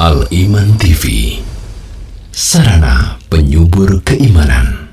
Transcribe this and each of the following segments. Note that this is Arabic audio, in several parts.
Al-Iman TV, sarana penyubur keimanan.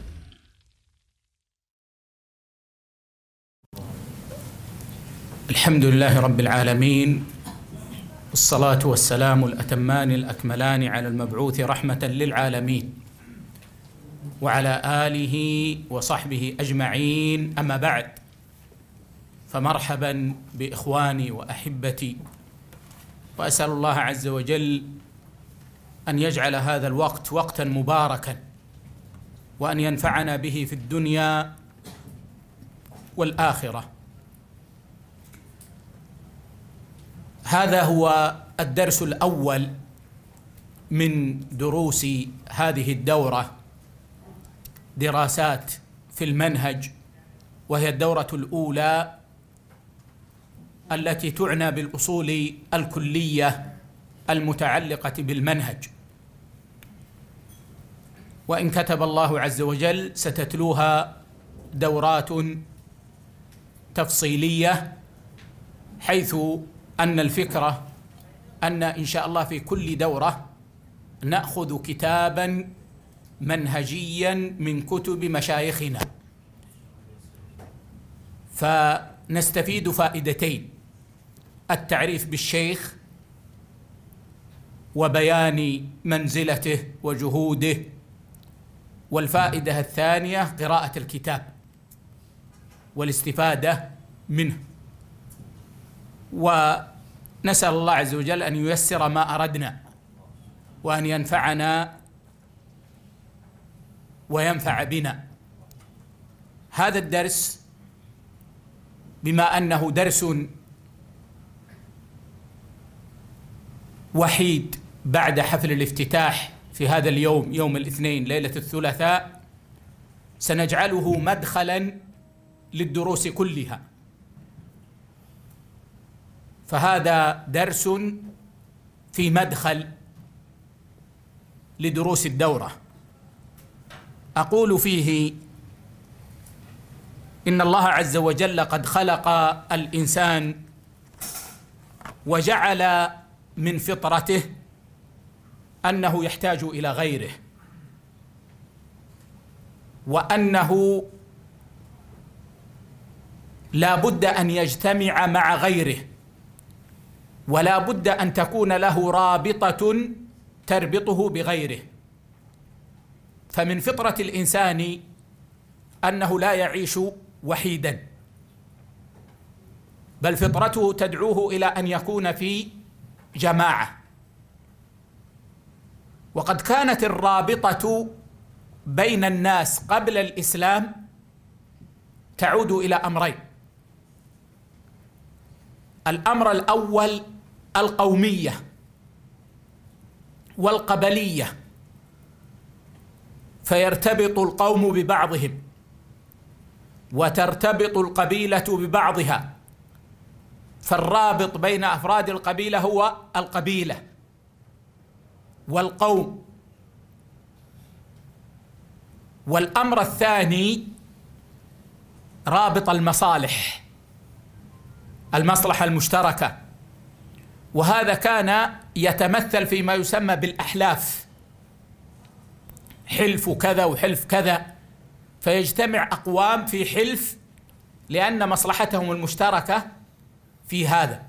Alhamdulillahi Rabbil Alamin, wassalatu wassalamu al-atamani al-akmalani ala al-mab'uthi rahmatan lil-alamin wa ala alihi wa sahbihi ajma'in, amma ba'd. فمرحبا بإخواني وأحبتي، وأسأل الله عز وجل أن يجعل هذا الوقت وقتا مباركا، وأن ينفعنا به في الدنيا والآخرة. هذا هو الدرس الأول من دروس هذه الدورة، دراسات في المنهج، وهي الدورة الأولى التي تعنى بالأصول الكلية المتعلقة بالمنهج، وإن كتب الله عز وجل ستتلوها دورات تفصيلية، حيث أن الفكرة أن إن شاء الله في كل دورة نأخذ كتابا منهجيا من كتب مشايخنا، فنستفيد فائدتين: التعريف بالشيخ وبيان منزلته وجهوده، والفائدة الثانية قراءة الكتاب والاستفادة منه. ونسأل الله عز وجل أن ييسر ما أردنا، وأن ينفعنا وينفع بنا. هذا الدرس بما أنه درس وحيد بعد حفل الافتتاح في هذا اليوم، يوم الاثنين ليلة الثلاثاء، سنجعله مدخلا للدروس كلها. فهذا درس في مدخل لدروس الدورة. أقول فيه إن الله عز وجل قد خلق الإنسان وجعل من فطرته أنه يحتاج إلى غيره، وأنه لا بد أن يجتمع مع غيره، ولا بد أن تكون له رابطة تربطه بغيره. فمن فطرة الإنسان أنه لا يعيش وحيدا، بل فطرته تدعوه إلى أن يكون في جماعة. وقد كانت الرابطة بين الناس قبل الإسلام تعود إلى أمرين: الأمر الأول القومية والقبلية، فيرتبط القوم ببعضهم وترتبط القبيلة ببعضها، فالرابط بين أفراد القبيلة هو القبيلة والقوم. والأمر الثاني رابط المصالح، المصلحة المشتركة، وهذا كان يتمثل فيما يسمى بالأحلاف، حلف كذا وحلف كذا، فيجتمع أقوام في حلف لأن مصلحتهم المشتركة في هذا،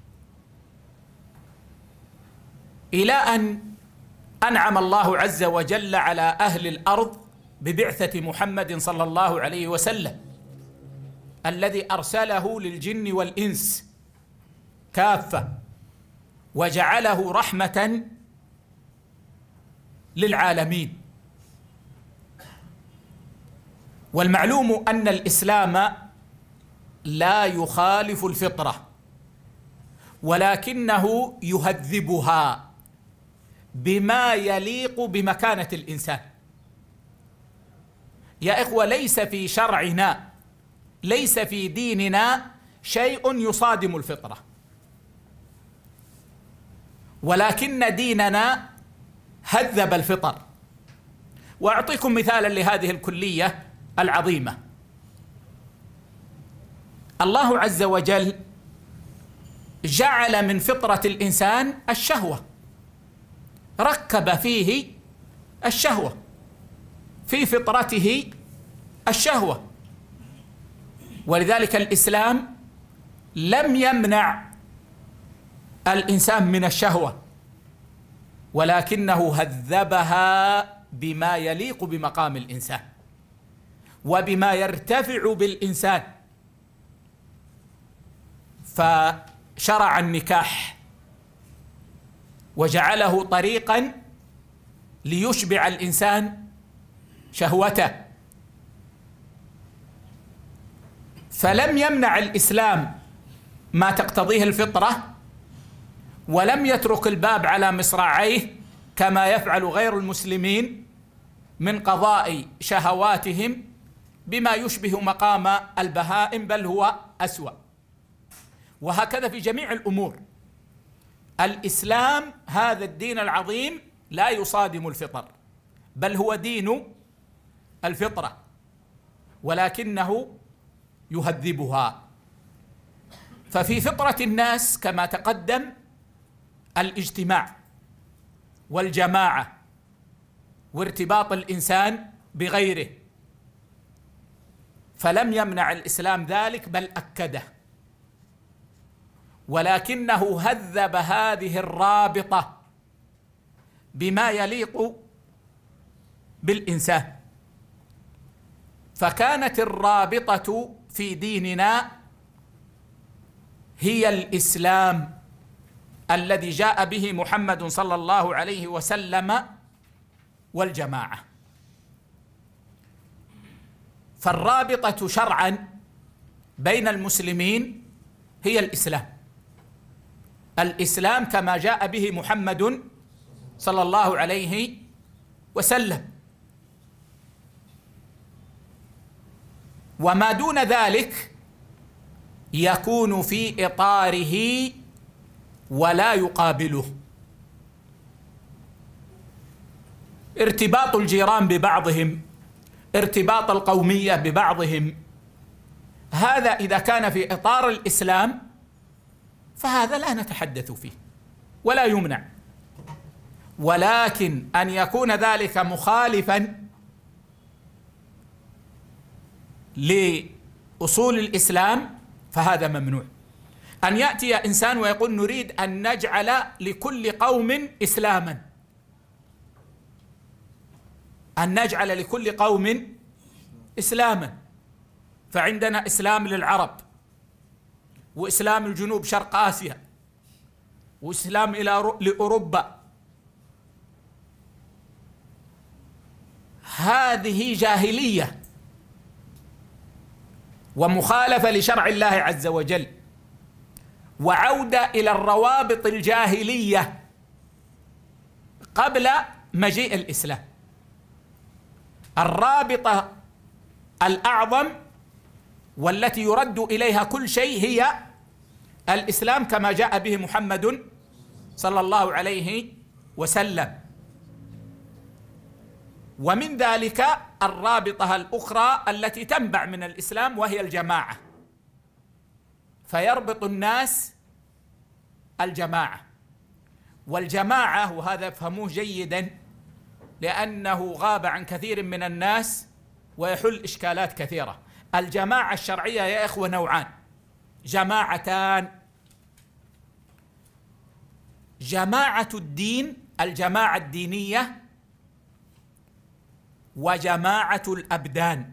إلى أن أنعم الله عز وجل على أهل الأرض ببعثة محمد صلى الله عليه وسلم، الذي أرسله للجن والإنس كافة، وجعله رحمة للعالمين. والمعلوم أن الإسلام لا يخالف الفطرة، ولكنه يهذبها بما يليق بمكانة الإنسان. يا إخوة، ليس في شرعنا، ليس في ديننا شيء يصادم الفطرة، ولكن ديننا هذب الفطر. وأعطيكم مثالا لهذه الكلية العظيمة. الله عز وجل جعل من فطرة الإنسان الشهوة، ركب فيه الشهوة، في فطرته الشهوة. ولذلك الإسلام لم يمنع الإنسان من الشهوة، ولكنه هذبها بما يليق بمقام الإنسان وبما يرتفع بالإنسان. فشرع النكاح وجعله طريقا ليشبع الإنسان شهوته، فلم يمنع الإسلام ما تقتضيه الفطرة، ولم يترك الباب على مصراعيه كما يفعل غير المسلمين من قضاء شهواتهم بما يشبه مقام البهائم، بل هو أسوأ. وهكذا في جميع الأمور. الإسلام هذا الدين العظيم لا يصادم الفطر، بل هو دين الفطرة، ولكنه يهذبها. ففي فطرة الناس كما تقدم الاجتماع والجماعة وارتباط الإنسان بغيره، فلم يمنع الإسلام ذلك بل أكده، ولكنه هذب هذه الرابطة بما يليق بالإنسان. فكانت الرابطة في ديننا هي الإسلام الذي جاء به محمد صلى الله عليه وسلم والجماعة. فالرابطة شرعا بين المسلمين هي الإسلام، الإسلام كما جاء به محمد صلى الله عليه وسلم. وما دون ذلك يكون في إطاره ولا يقابله. ارتباط الجيران ببعضهم، ارتباط القومية ببعضهم، هذا إذا كان في إطار الإسلام فهذا لا نتحدث فيه ولا يمنع. ولكن أن يكون ذلك مخالفا لأصول الإسلام فهذا ممنوع. أن يأتي إنسان ويقول نريد أن نجعل لكل قوم إسلاما، أن نجعل لكل قوم إسلاما، فعندنا إسلام للعرب، وإسلام الجنوب شرق آسيا، وإسلام لأوروبا. هذه جاهلية ومخالفة لشرع الله عز وجل، وعودة إلى الروابط الجاهلية قبل مجيء الإسلام. الرابطة الأعظم والتي يرد إليها كل شيء هي الإسلام كما جاء به محمد صلى الله عليه وسلم. ومن ذلك الرابطة الأخرى التي تنبع من الإسلام وهي الجماعة، فيربط الناس الجماعة. والجماعة، وهذا افهموه جيدا لأنه غاب عن كثير من الناس ويحل إشكالات كثيرة. الجماعة الشرعية يا إخوة نوعان، جماعتان: جماعة الدين، الجماعة الدينية، وجماعة الأبدان.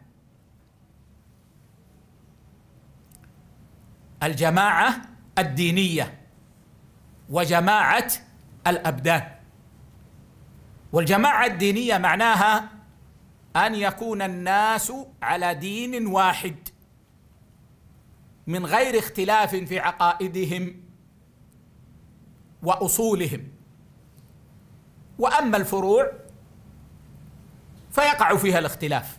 الجماعة الدينية وجماعة الأبدان. والجماعة الدينية معناها أن يكون الناس على دين واحد من غير اختلاف في عقائدهم وأصولهم، وأما الفروع فيقع فيها الاختلاف.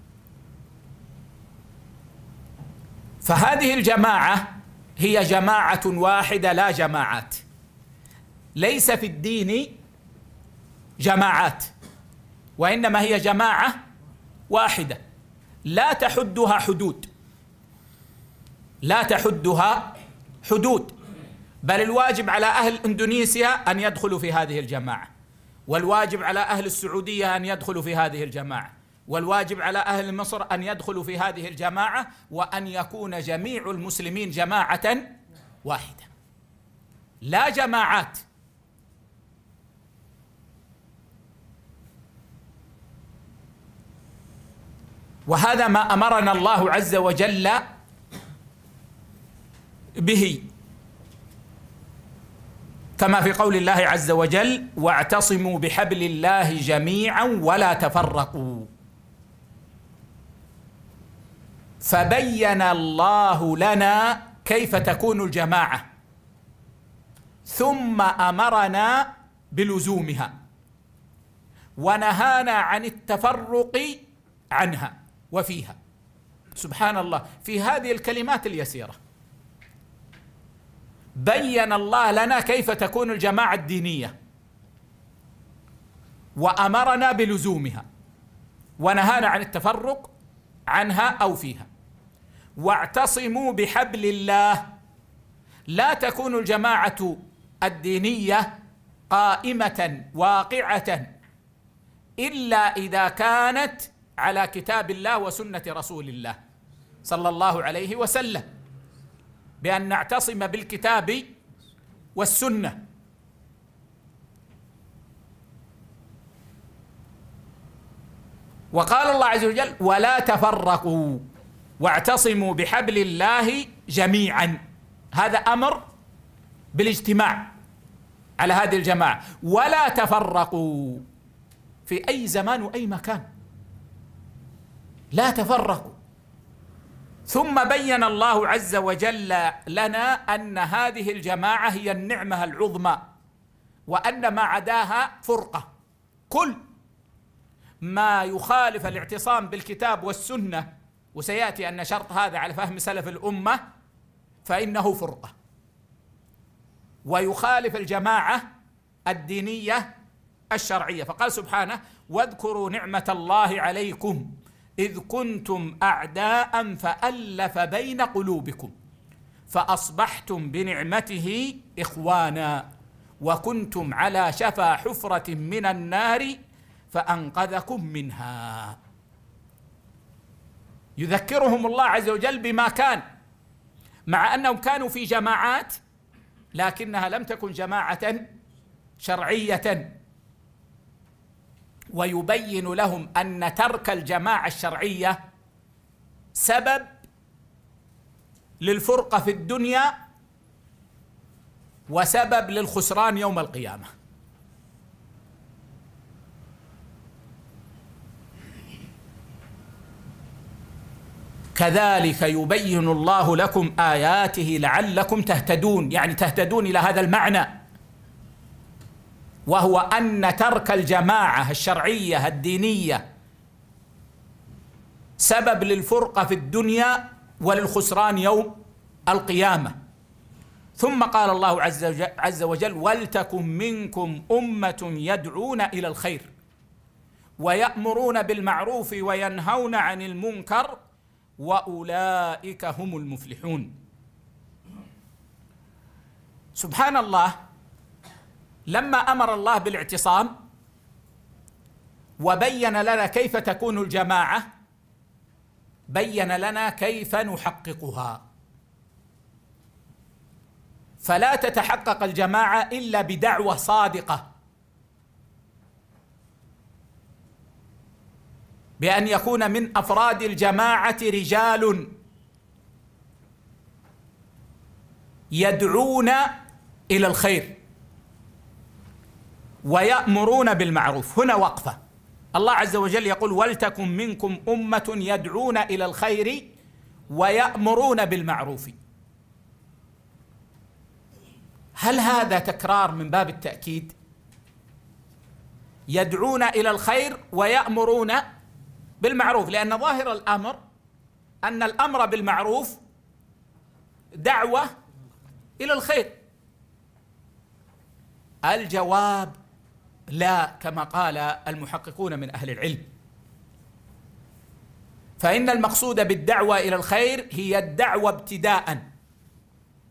فهذه الجماعة هي جماعة واحدة لا جماعات، ليس في الدين جماعات، وإنما هي جماعة واحدة لا تحدها حدود، لا تحدها حدود، بل الواجب على أهل إندونيسيا أن يدخلوا في هذه الجماعة، والواجب على أهل السعودية أن يدخلوا في هذه الجماعة، والواجب على أهل مصر أن يدخلوا في هذه الجماعة، وأن يكون جميع المسلمين جماعة واحدة لا جماعات. وهذا ما أمرنا الله عز وجل به، كما في قول الله عز وجل: واعتصموا بحبل الله جميعا ولا تفرقوا. فبين الله لنا كيف تكون الجماعة، ثم أمرنا بلزومها، ونهانا عن التفرق عنها وفيها. سبحان الله، في هذه الكلمات اليسيرة بين الله لنا كيف تكون الجماعة الدينية، وأمرنا بلزومها، ونهانا عن التفرق عنها أو فيها. واعتصموا بحبل الله، لا تكون الجماعة الدينية قائمة واقعة إلا إذا كانت على كتاب الله وسنة رسول الله صلى الله عليه وسلم، بأن نعتصم بالكتاب والسنة. وقال الله عز وجل: ولا تفرقوا واعتصموا بحبل الله جميعا. هذا أمر بالاجتماع على هذه الجماعة. ولا تفرقوا في أي زمان وأي مكان، لا تفرقوا. ثم بين الله عز وجل لنا أن هذه الجماعة هي النعمة العظمى، وأن ما عداها فرقة. كل ما يخالف الاعتصام بالكتاب والسنة، وسيأتي أن شرط هذا على فهم سلف الأمة، فإنه فرقة، ويخالف الجماعة الدينية الشرعية. فقال سبحانه: واذكروا نعمة الله عليكم إذ كنتم أعداء فألف بين قلوبكم فأصبحتم بنعمته إخوانا وكنتم على شفا حفرة من النار فأنقذكم منها. يذكرهم الله عز وجل بما كان، مع أنهم كانوا في جماعات لكنها لم تكن جماعة شرعية، ويبين لهم أن ترك الجماعة الشرعية سبب للفرقة في الدنيا وسبب للخسران يوم القيامة. كذلك يبين الله لكم آياته لعلكم تهتدون، يعني تهتدون إلى هذا المعنى، وهو أن ترك الجماعة الشرعية الدينية سبب للفرقة في الدنيا وللخسران يوم القيامة. ثم قال الله عز وجل: ولتكن منكم أمة يدعون إلى الخير ويأمرون بالمعروف وينهون عن المنكر وأولئك هم المفلحون. سبحان الله، لما أمر الله بالاعتصام وبين لنا كيف تكون الجماعة، بين لنا كيف نحققها. فلا تتحقق الجماعة إلا بدعوة صادقة، بأن يكون من أفراد الجماعة رجال يدعون إلى الخير ويأمرون بالمعروف. هنا وقفة. الله عز وجل يقول: ولتكن منكم أمة يدعون إلى الخير ويأمرون بالمعروف. هل هذا تكرار من باب التأكيد؟ يدعون إلى الخير ويأمرون بالمعروف، لأن ظاهر الأمر أن الأمر بالمعروف دعوة إلى الخير. الجواب لا، كما قال المحققون من أهل العلم، فإن المقصود بالدعوة إلى الخير هي الدعوة ابتداءً،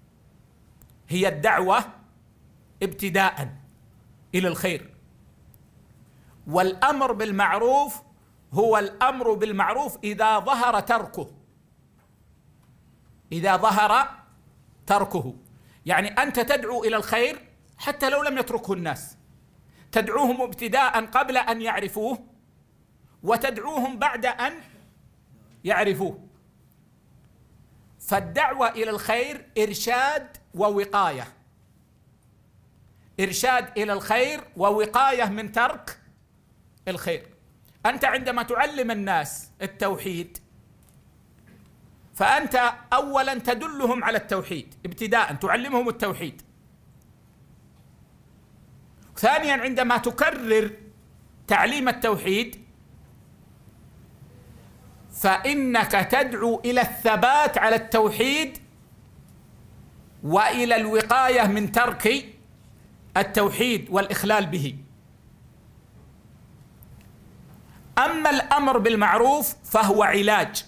هي الدعوة ابتداءً إلى الخير، والأمر بالمعروف هو الأمر بالمعروف إذا ظهر تركه، إذا ظهر تركه. يعني أنت تدعو إلى الخير حتى لو لم يتركه الناس، تدعوهم ابتداء قبل أن يعرفوه، وتدعوهم بعد أن يعرفوه. فالدعوة إلى الخير إرشاد ووقاية، إرشاد إلى الخير ووقاية من ترك الخير. أنت عندما تعلم الناس التوحيد فأنت أولا تدلهم على التوحيد ابتداء، تعلمهم التوحيد. ثانيا عندما تكرر تعليم التوحيد فإنك تدعو إلى الثبات على التوحيد وإلى الوقاية من ترك التوحيد والإخلال به. أما الأمر بالمعروف فهو علاج.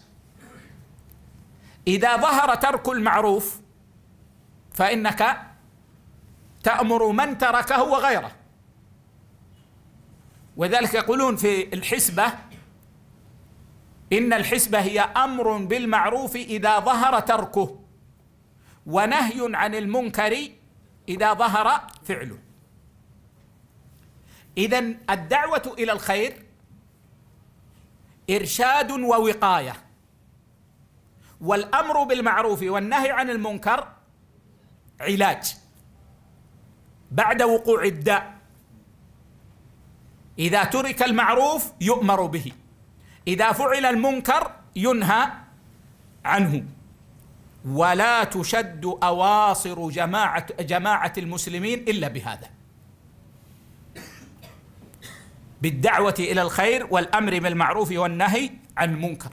إذا ظهر ترك المعروف فإنك تأمر من تركه وغيره. وذلك يقولون في الحسبة إن الحسبة هي أمر بالمعروف إذا ظهر تركه، ونهي عن المنكر إذا ظهر فعله. إذن الدعوة إلى الخير إرشاد ووقاية، والأمر بالمعروف والنهي عن المنكر علاج بعد وقوع الداء. إذا ترك المعروف يؤمر به، إذا فعل المنكر ينهى عنه. ولا تشد أواصر جماعة المسلمين إلا بهذا، بالدعوة إلى الخير والأمر بالمعروف والنهي عن المنكر.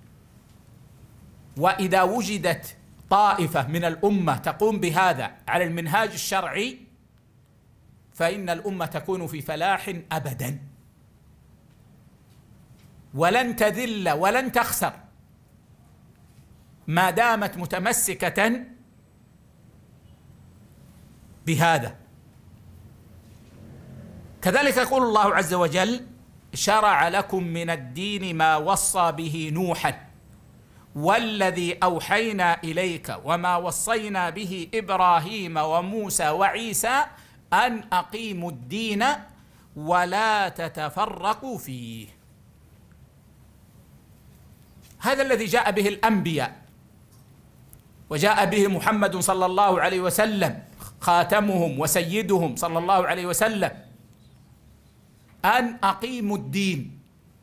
وإذا وجدت طائفة من الأمة تقوم بهذا على المنهاج الشرعي فإن الأمة تكون في فلاح أبدا، ولن تذل ولن تخسر ما دامت متمسكة بهذا. كذلك يقول الله عز وجل: شرع لكم من الدين ما وصى به نوحا والذي أوحينا إليك وما وصينا به إبراهيم وموسى وعيسى أن أقيموا الدين ولا تتفرقوا فيه. هذا الذي جاء به الأنبياء وجاء به محمد صلى الله عليه وسلم خاتمهم وسيدهم صلى الله عليه وسلم، أن أقيموا الدين.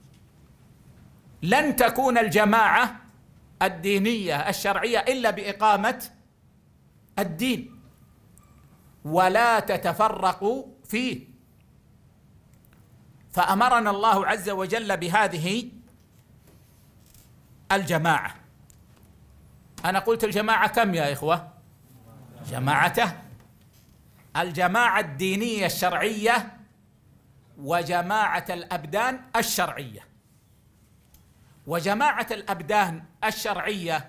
لن تكون الجماعة الدينية الشرعية إلا بإقامة الدين، ولا تتفرقوا فيه. فأمرنا الله عز وجل بهذه الجماعة. أنا قلت الجماعة كم يا إخوة؟ جماعته الجماعة الدينية الشرعية وجماعة الأبدان الشرعية. وجماعة الأبدان الشرعية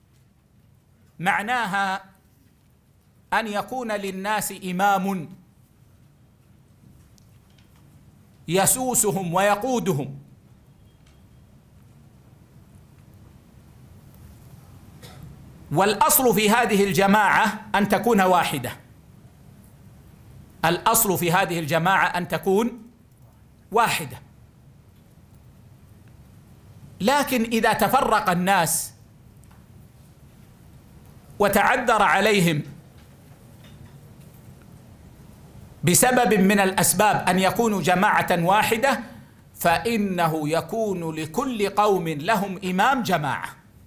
معناها أن يكون للناس إمام يسوسهم ويقودهم، والأصل في هذه الجماعة أن تكون واحدة. الأصل في هذه الجماعة أن تكون واحدة. لكن إذا تفرق الناس وتعذر عليهم بسبب من الأسباب أن يكونوا جماعة واحدة فإنه يكون لكل قوم لهم إمام جماعة،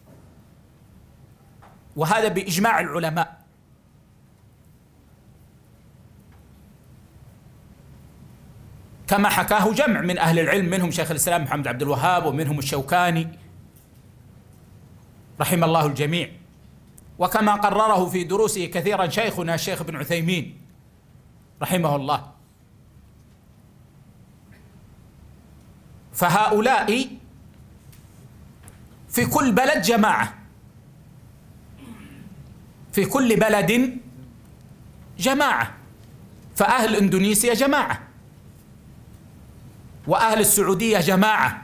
وهذا بإجماع العلماء. كما حكاه جمع من أهل العلم، منهم شيخ الإسلام محمد عبد الوهاب ومنهم الشوكاني رحم الله الجميع، وكما قرره في دروسه كثيرا شيخنا الشيخ ابن عثيمين رحمه الله. فهؤلاء في كل بلد جماعة، في كل بلد جماعة. فأهل إندونيسيا جماعة، وأهل السعودية جماعة،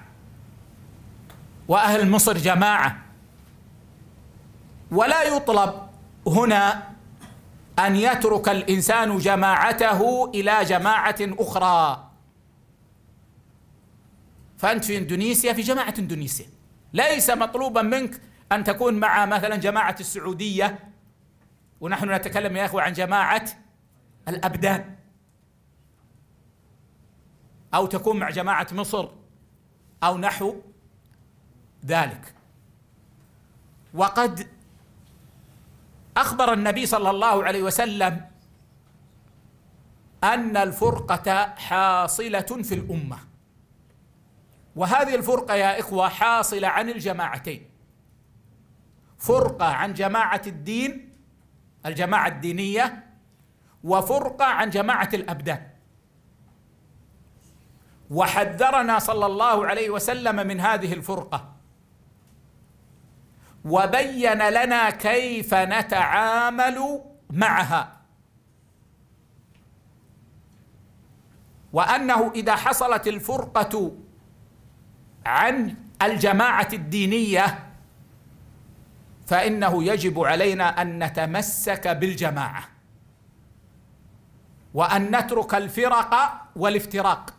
وأهل مصر جماعة، ولا يطلب هنا أن يترك الإنسان جماعته إلى جماعة أخرى. فأنت في إندونيسيا في جماعة إندونيسيا، ليس مطلوبا منك أن تكون مع مثلا جماعة السعودية، ونحن نتكلم يا أخوة عن جماعة الأبدان، أو تكون مع جماعة مصر أو نحو ذلك. وقد أخبر النبي صلى الله عليه وسلم أن الفرقة حاصلة في الأمة، وهذه الفرقة يا إخوة حاصلة عن الجماعتين: فرقة عن جماعة الدين، الجماعة الدينية، وفرقة عن جماعة الأبدان. وحذرنا صلى الله عليه وسلم من هذه الفرقة، وبين لنا كيف نتعامل معها، وأنه إذا حصلت الفرقة عن الجماعة الدينية فإنه يجب علينا أن نتمسك بالجماعة، وأن نترك الفرق والافتراق،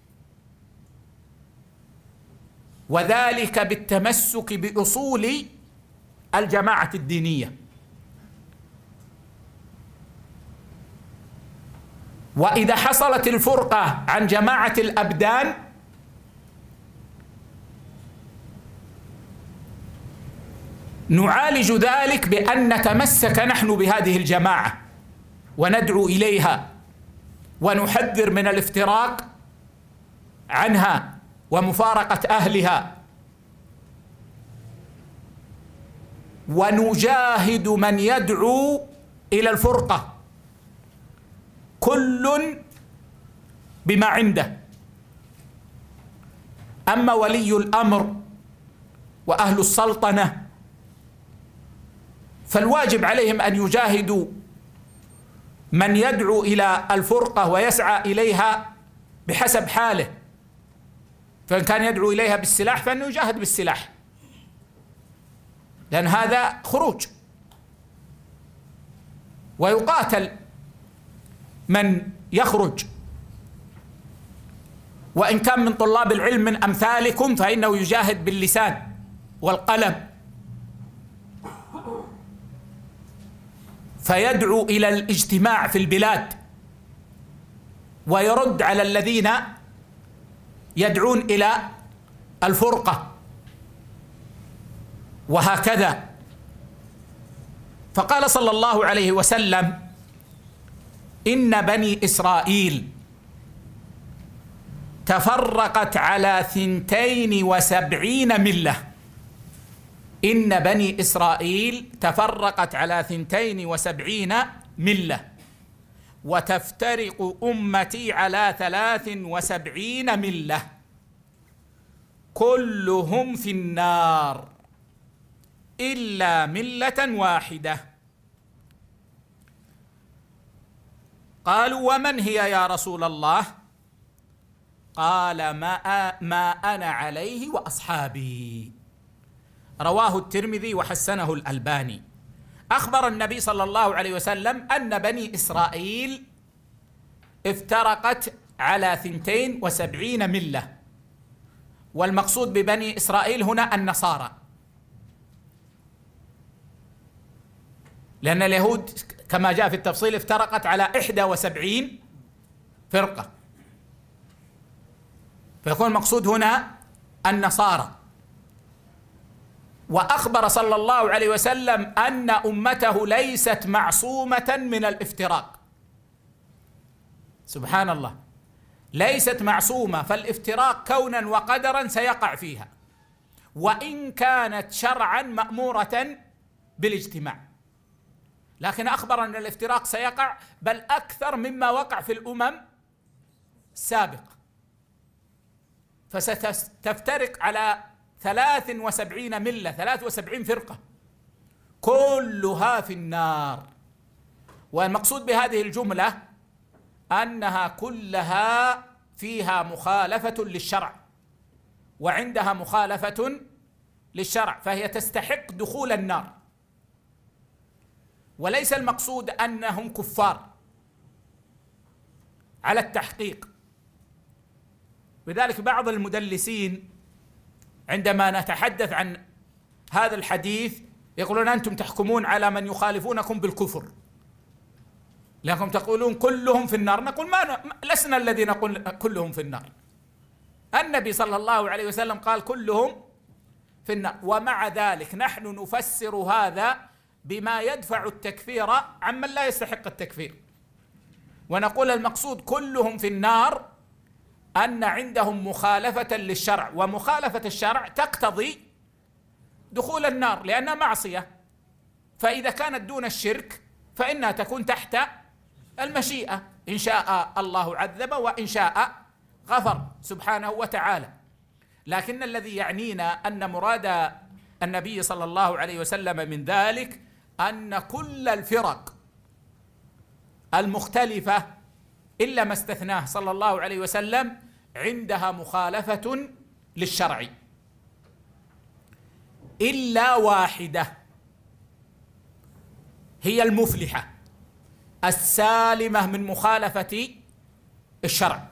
وذلك بالتمسك بأصول الجماعة الدينية. وإذا حصلت الفرقة عن جماعة الأبدان نعالج ذلك بأن نتمسك نحن بهذه الجماعة وندعو إليها، ونحذر من الافتراق عنها ومفارقة أهلها، ونجاهد من يدعو إلى الفرقة، كل بما عنده. أما ولي الأمر وأهل السلطنة فالواجب عليهم أن يجاهدوا من يدعو إلى الفرقة ويسعى إليها بحسب حاله، فإن كان يدعو إليها بالسلاح فإنه يجاهد بالسلاح، لأن هذا خروج، ويقاتل من يخرج. وإن كان من طلاب العلم من أمثالكم فإنه يجاهد باللسان والقلم، فيدعو إلى الاجتماع في البلاد ويرد على الذين يدعون إلى الفرقة، وهكذا. فقال صلى الله عليه وسلم: إن بني إسرائيل تفرقت على 72 ملة. إن بني إسرائيل تفرقت على 72 ملة، وتفترق أمتي على 73 ملة، كلهم في النار إلا ملة واحدة. قالوا: ومن هي يا رسول الله؟ قال: ما أنا عليه وأصحابي. رواه الترمذي وحسنه الألباني. أخبر النبي صلى الله عليه وسلم أن بني إسرائيل افترقت على 72 ملة، والمقصود ببني إسرائيل هنا النصارى، لأن اليهود كما جاء في التفصيل افترقت على 71 فرقة، فيكون المقصود هنا النصارى. وأخبر صلى الله عليه وسلم أن أمته ليست معصومة من الافتراق. سبحان الله، ليست معصومة، فالافتراق كونا وقدرا سيقع فيها، وإن كانت شرعا مأمورة بالاجتماع، لكن أخبر أن الافتراق سيقع، بل أكثر مما وقع في الأمم السابقة. فستفترق على 73 ملة، 73 فرقة، كلها في النار. والمقصود بهذه الجملة أنها كلها فيها مخالفة للشرع وعندها مخالفة للشرع، فهي تستحق دخول النار، وليس المقصود أنهم كفار على التحقيق. لذلك بعض المدلسين عندما نتحدث عن هذا الحديث يقولون أنتم تحكمون على من يخالفونكم بالكفر، لأنكم تقولون كلهم في النار. نقول لسنا الذي نقول كلهم في النار، النبي صلى الله عليه وسلم قال كلهم في النار، ومع ذلك نحن نفسر هذا بما يدفع التكفير عمن لا يستحق التكفير، ونقول المقصود كلهم في النار أن عندهم مخالفة للشرع، ومخالفة الشرع تقتضي دخول النار لأنها معصية، فإذا كانت دون الشرك فإنها تكون تحت المشيئة، إن شاء الله عذب وإن شاء غفر سبحانه وتعالى. لكن الذي يعنينا أن مراد النبي صلى الله عليه وسلم من ذلك أن كل الفرق المختلفة إلا ما استثناه صلى الله عليه وسلم عندها مخالفة للشرع إلا واحدة هي المفلحة السالمة من مخالفة الشرع.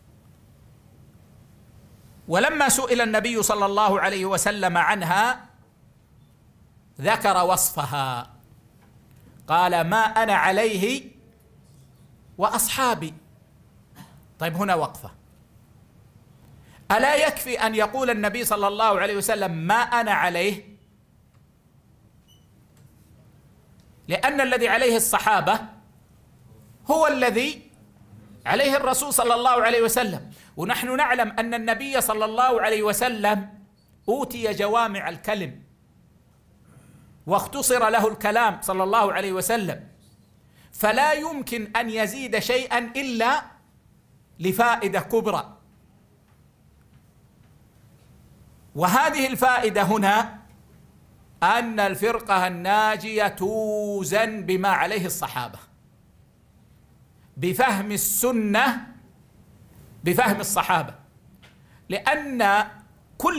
ولما سئل النبي صلى الله عليه وسلم عنها ذكر وصفها، قال ما أنا عليه وأصحابي. طيب هنا وقفة، ألا يكفي أن يقول النبي صلى الله عليه وسلم ما أنا عليه؟ لأن الذي عليه الصحابة هو الذي عليه الرسول صلى الله عليه وسلم، ونحن نعلم أن النبي صلى الله عليه وسلم أوتي جوامع الكلم واختصر له الكلام صلى الله عليه وسلم، فلا يمكن أن يزيد شيئا إلا لفائدة كبرى، وهذه الفائدة هنا أن الفرقة الناجية توزن بما عليه الصحابة، بفهم السنة بفهم الصحابة، لأن كل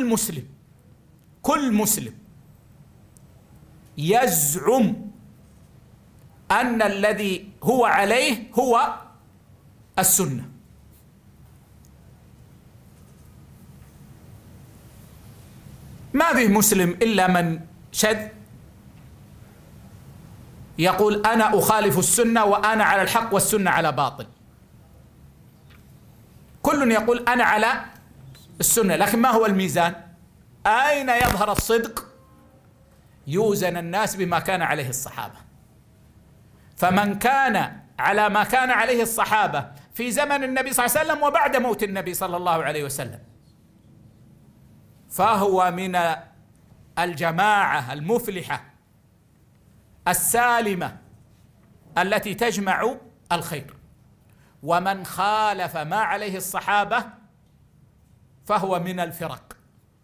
مسلم يزعم أن الذي هو عليه هو السنة. ما في مسلم إلا من شذ يقول أنا أخالف السنة وأنا على الحق والسنة على باطل، كل يقول أنا على السنة، لكن ما هو الميزان؟ أين يظهر الصدق؟ يوزن الناس بما كان عليه الصحابة، فمن كان على ما كان عليه الصحابة في زمن النبي صلى الله عليه وسلم وبعد موت النبي صلى الله عليه وسلم فهو من الجماعة المفلحة السالمة التي تجمع الخير، ومن خالف ما عليه الصحابة فهو من الفرق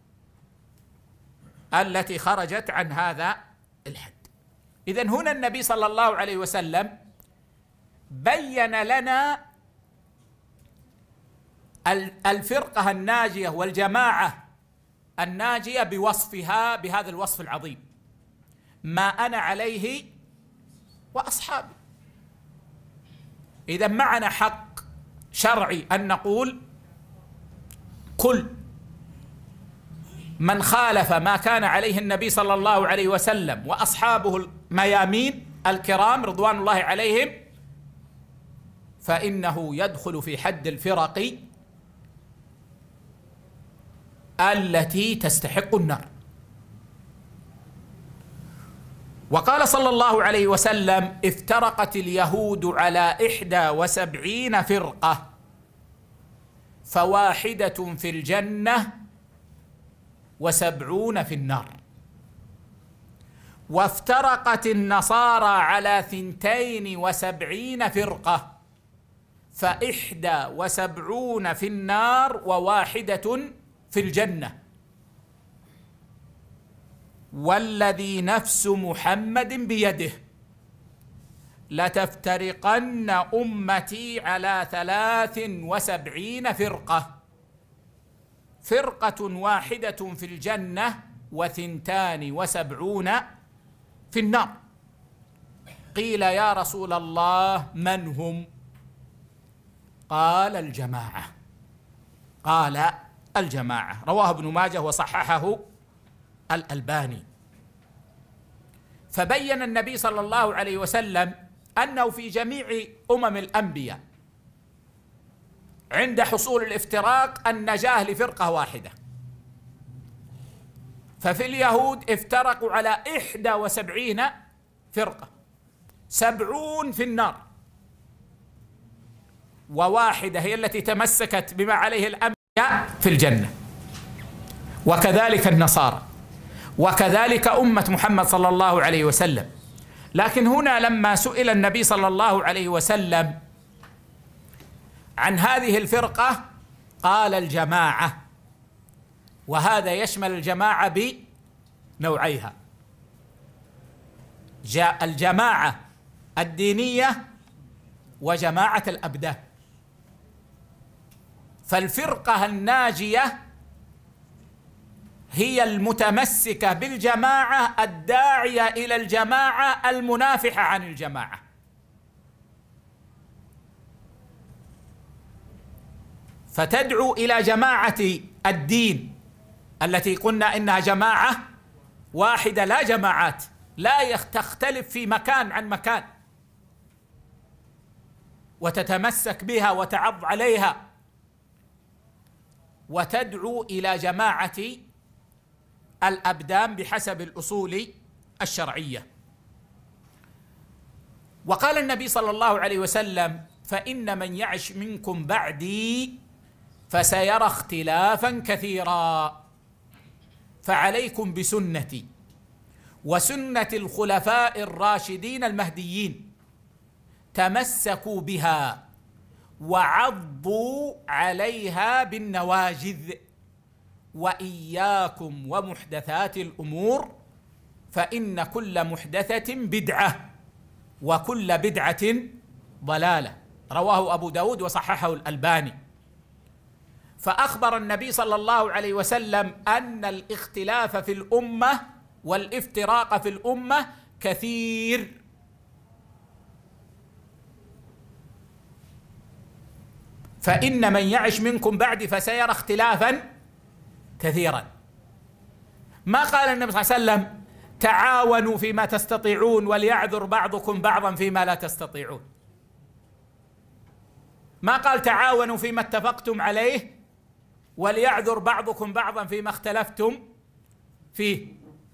التي خرجت عن هذا الحد. إذن هنا النبي صلى الله عليه وسلم بين لنا الفرقة الناجية والجماعة الناجية بوصفها بهذا الوصف العظيم، ما أنا عليه وأصحابي. إذا معنا حق شرعي أن نقول كل من خالف ما كان عليه النبي صلى الله عليه وسلم وأصحابه الميامين الكرام رضوان الله عليهم فإنه يدخل في حد الفرق التي تستحق النار. وقال صلى الله عليه وسلم افترقت اليهود على 71 فرقة فواحدة في الجنة و70 في النار، وافترقت النصارى على 72 فرقة ف71 في النار و1 في الجنة، والذي نفس محمد بيده لتفترقن أمتي على 73 فرقة، فرقة واحدة في الجنة و72 في النار. قيل يا رسول الله من هم؟ قال الجماعة. قال الجماعة. رواه ابن ماجه وصححه الألباني. فبين النبي صلى الله عليه وسلم أنه في جميع أمم الأنبياء عند حصول الافتراق النجاة لفرقة واحدة. ففي اليهود افترقوا على 71 فرقة، 70 في النار، وواحدة هي التي تمسكت بما عليه الأنبياء في الجنة. وكذلك النصارى، وكذلك أمة محمد صلى الله عليه وسلم. لكن هنا لما سئل النبي صلى الله عليه وسلم عن هذه الفرقة قال الجماعة، وهذا يشمل الجماعة بنوعيها: الجماعة الدينية وجماعة الأبدان. فالفرقة الناجية هي المتمسكة بالجماعة الداعية إلى الجماعة المنافحة عن الجماعة. فتدعو إلى جماعة الدين التي قلنا إنها جماعة واحدة لا جماعات، لا تختلف في مكان عن مكان، وتتمسك بها وتعض عليها، وتدعو إلى جماعة الأبدان بحسب الأصول الشرعية. وقال النبي صلى الله عليه وسلم: فإن من يعش منكم بعدي فسيرى اختلافا كثيرا، فعليكم بسنتي وسنة الخلفاء الراشدين المهديين، تمسكوا بها وعضوا عليها بالنواجذ، وإياكم ومحدثات الأمور فإن كل محدثة بدعة وكل بدعة ضلالة. رواه أبو داود وصححه الألباني. فأخبر النبي صلى الله عليه وسلم أن الاختلاف في الأمة والافتراق في الأمة كثير، فإن من يعش منكم بعدي فسيرى اختلافا كثيرا. ما قال النبي صلى الله عليه وسلم: تعاونوا فيما تستطيعون وليعذر بعضكم بعضا فيما لا تستطيعون. ما قال: تعاونوا فيما اتفقتم عليه وليعذر بعضكم بعضا فيما اختلفتم فيه.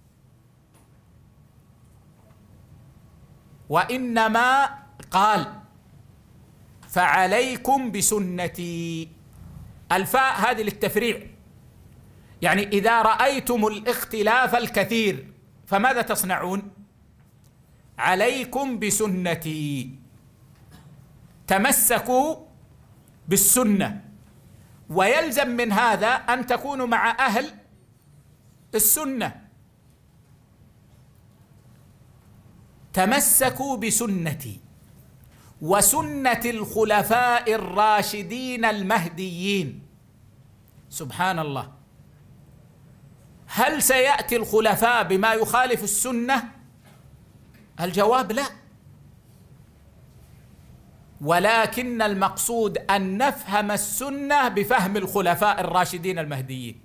وإنما قال: فعليكم بسنتي. الفاء هذه للتفريع، يعني إذا رأيتم الاختلاف الكثير فماذا تصنعون؟ عليكم بسنتي، تمسكوا بالسنة، ويلزم من هذا أن تكونوا مع أهل السنة. تمسكوا بسنتي وسنة الخلفاء الراشدين المهديين. سبحان الله، هل سيأتي الخلفاء بما يخالف السنة؟ الجواب لا، ولكن المقصود أن نفهم السنة بفهم الخلفاء الراشدين المهديين،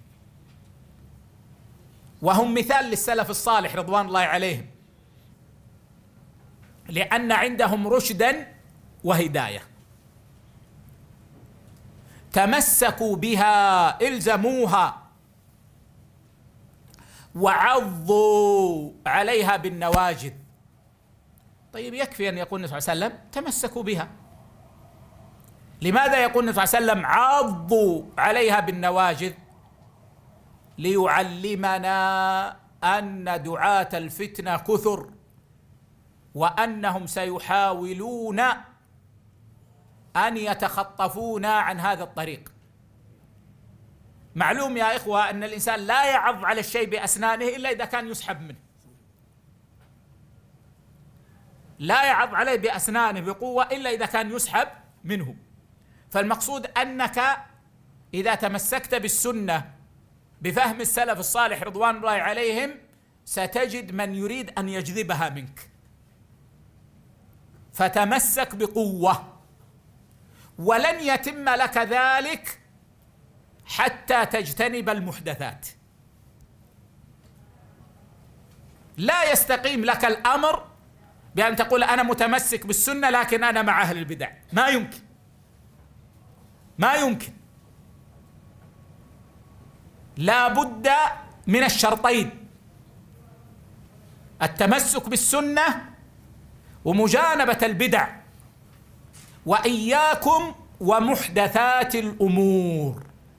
وهم مثال للسلف الصالح رضوان الله عليهم، لأن عندهم رشدا وهداية. تمسكوا بها، الزموها، وعضوا عليها بالنواجذ. طيب يكفي أن يقول النبي صلى الله عليه وسلم تمسكوا بها. لماذا يقول النبي صلى الله عليه وسلم عضوا عليها بالنواجذ؟ ليعلمنا أن دعاة الفتنة كثر، وأنهم سيحاولون أن يتخطفونا عن هذا الطريق. معلوم يا إخوة أن الإنسان لا يعض على الشيء بأسنانه إلا إذا كان يسحب منه. لا يعض عليه بأسنانه بقوة إلا إذا كان يسحب منه. فالمقصود أنك إذا تمسكت بالسنة بفهم السلف الصالح رضوان الله عليهم ستجد من يريد أن يجذبها منك، فتمسك بقوة، ولن يتم لك ذلك حتى تجتنب المحدثات. لا يستقيم لك الأمر بأن تقول أنا متمسك بالسنة لكن أنا مع أهل البدع، ما يمكن، ما يمكن. لا بد من الشرطين: التمسك بالسنة ومجانبة البدع. وإياكم ومحدثات الأمور،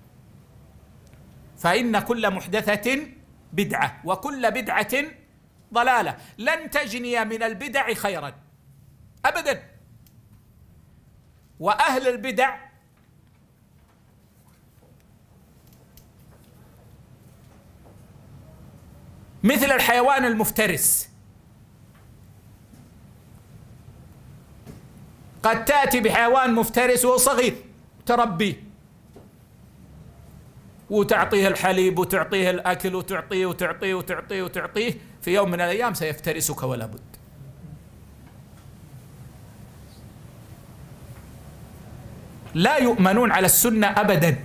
فإن كل محدثة بدعة وكل بدعة ضلالة. لن تجني من البدع خيرا أبدا. وأهل البدع مثل الحيوان المفترس، قد تأتي بحيوان مفترس وهو صغير تربيه وتعطيه الحليب وتعطيه الأكل وتعطيه وتعطيه وتعطيه وتعطيه، في يوم من الأيام سيفترسك ولا بد. لا يؤمنون على السنة أبدا.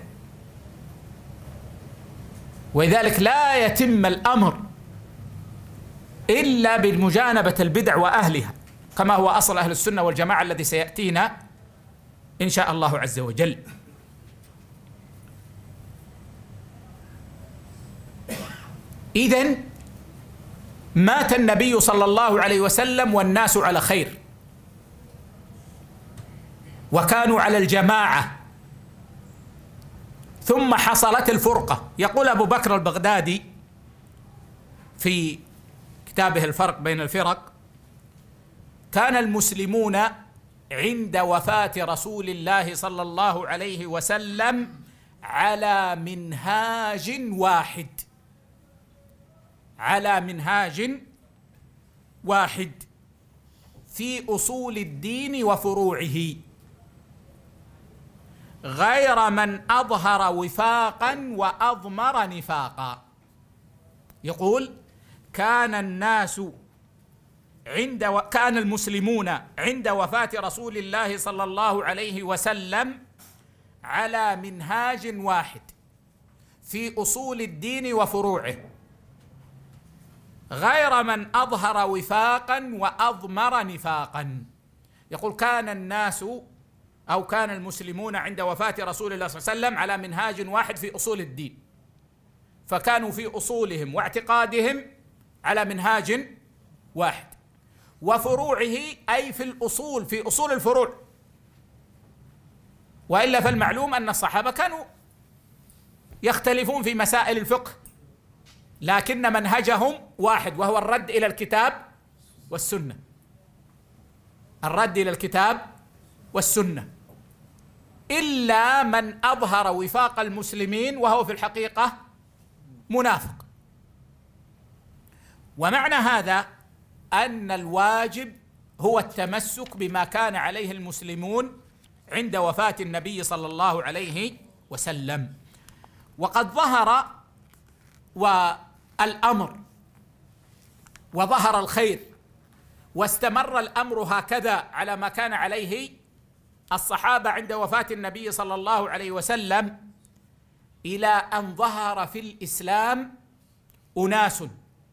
ولذلك لا يتم الأمر إلا بمجانبة البدع وأهلها، كما هو أصل أهل السنة والجماعة الذي سيأتينا إن شاء الله عز وجل. إذن مات النبي صلى الله عليه وسلم والناس على خير، وكانوا على الجماعة، ثم حصلت الفرقة. يقول أبو بكر البغدادي في كتابه الفرق بين الفرق: كان المسلمون عند وفاة رسول الله صلى الله عليه وسلم على منهاج واحد، على منهاج واحد في أصول الدين وفروعه، غير من أظهر وفاقا وأضمر نفاقا. يقول: كان المسلمون عند وفاة رسول الله صلى الله عليه وسلم على منهاج واحد في أصول الدين وفروعه، غير من أظهر وفاقا وأضمر نفاقا. يقول: كان المسلمون عند وفاة رسول الله صلى الله عليه وسلم على منهاج واحد في أصول الدين، فكانوا في أصولهم واعتقادهم على منهاج واحد، وفروعه أي في الأصول، في أصول الفروع. وإلا فالمعلوم أن الصحابة كانوا يختلفون في مسائل الفقه، لكن منهجهم واحد، وهو الرد إلى الكتاب والسنة، الرد إلى الكتاب والسنة، إلا من أظهر وفاق المسلمين وهو في الحقيقة منافق. ومعنى هذا أن الواجب هو التمسك بما كان عليه المسلمون عند وفاة النبي صلى الله عليه وسلم. وقد ظهر والأمر وظهر الخير واستمر الأمر هكذا على ما كان عليه الصحابة عند وفاة النبي صلى الله عليه وسلم، إلى أن ظهر في الإسلام أناس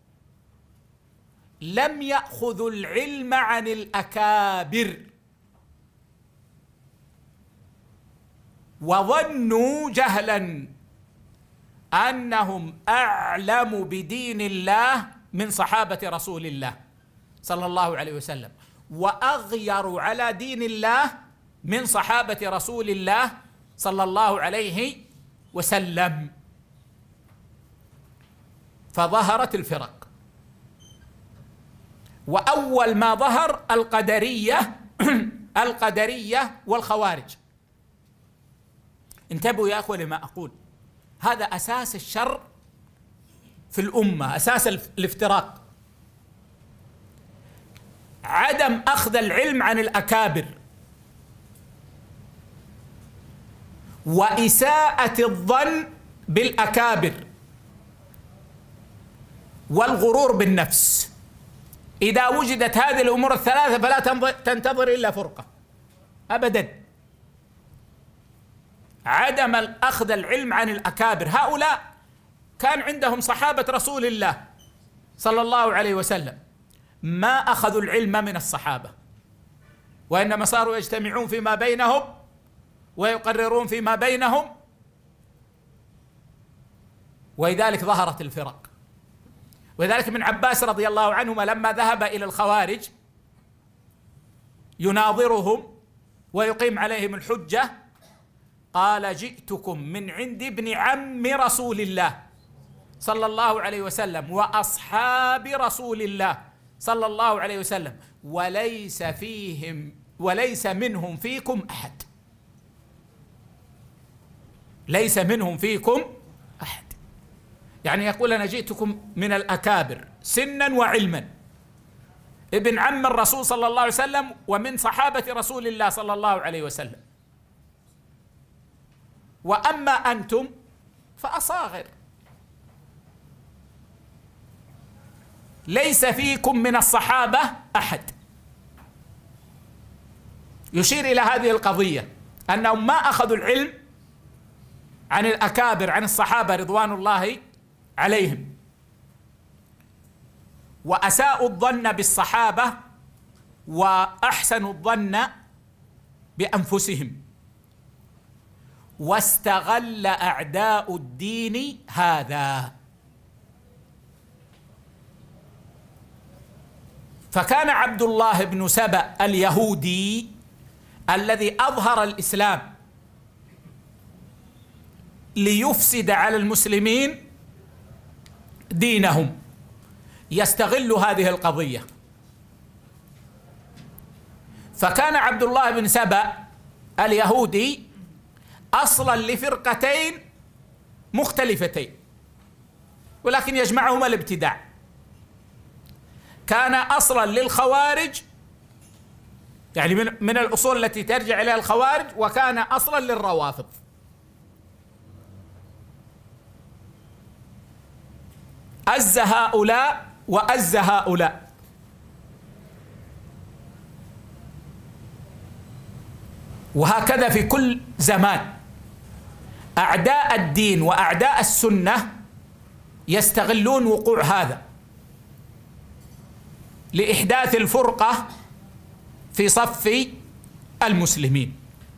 لم يأخذوا العلم عن الأكابر، وظنوا جهلا أنهم أعلم بدين الله من صحابة رسول الله صلى الله عليه وسلم، وأغيروا على دين الله من صحابة رسول الله صلى الله عليه وسلم. فظهرت الفرق، وأول ما ظهر القدرية والخوارج. انتبهوا يا أخوة لما أقول، هذا أساس الشر في الأمة، أساس الافتراق. عدم أخذ العلم عن الأكابر، وإساءة الظن بالأكابر، والغرور بالنفس. إذا وجدت هذه الأمور الثلاثة فلا تنتظر إلا فرقة أبدا. عدم أخذ العلم عن الأكابر، هؤلاء كان عندهم صحابة رسول الله صلى الله عليه وسلم، ما أخذوا العلم من الصحابة، وإنما صاروا يجتمعون فيما بينهم ويقررون فيما بينهم، ولذلك ظهرت الفرق. ولذلك ابن عباس رضي الله عنهما لما ذهب إلى الخوارج يناظرهم ويقيم عليهم الحجة قال: جئتكم من عند ابن عم رسول الله صلى الله عليه وسلم وأصحاب رسول الله صلى الله عليه وسلم، وليس منهم فيكم أحد. ليس منهم فيكم أحد، يعني يقول: أنا جئتكم من الأكابر سنا وعلما، ابن عم الرسول صلى الله عليه وسلم ومن صحابة رسول الله صلى الله عليه وسلم، وأما أنتم فأصاغر، ليس فيكم من الصحابة أحد. يشير إلى هذه القضية أنهم ما أخذوا العلم عن الأكابر، عن الصحابة رضوان الله عليهم، وأساءوا الظن بالصحابة وأحسنوا الظن بأنفسهم، واستغل أعداء الدين هذا. فكان عبد الله بن سبأ اليهودي الذي أظهر الإسلام ليفسد على المسلمين دينهم يستغل هذه القضية. فكان عبد الله بن سبأ اليهودي أصلا لفرقتين مختلفتين، ولكن يجمعهما الابتداع. كان أصلا للخوارج، يعني من الأصول التي ترجع إليها الخوارج، وكان أصلا للروافض. أز هؤلاء وأز هؤلاء. وهكذا في كل زمان أعداء الدين وأعداء السنة يستغلون وقوع هذا لإحداث الفرقة في صف المسلمين.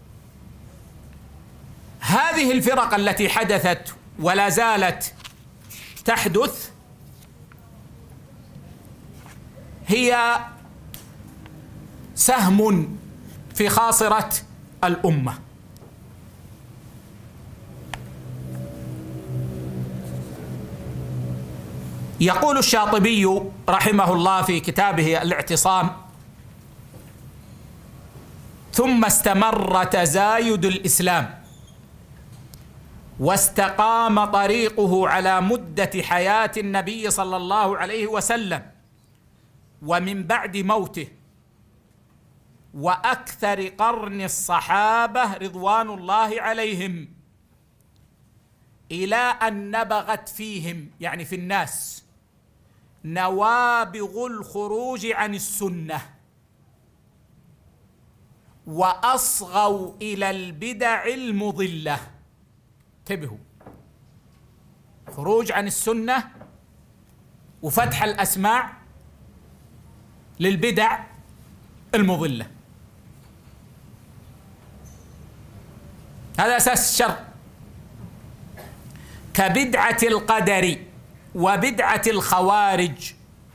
هذه الفرق التي حدثت ولا زالت تحدث هي سهم في خاصرة الأمة. يقول الشاطبي رحمه الله في كتابه الاعتصام: ثم استمر تزايد الإسلام واستقام طريقه على مدة حياة النبي صلى الله عليه وسلم ومن بعد موته وأكثر قرن الصحابة رضوان الله عليهم، إلى أن نبغت فيهم، يعني في الناس، نوابغ الخروج عن السنة، وأصغوا إلى البدع المضلة. انتبهوا، خروج عن السنة وفتح الأسماع للبدع المضلة، هذا أساس الشر. كبدعة القدر وبدعة الخوارج،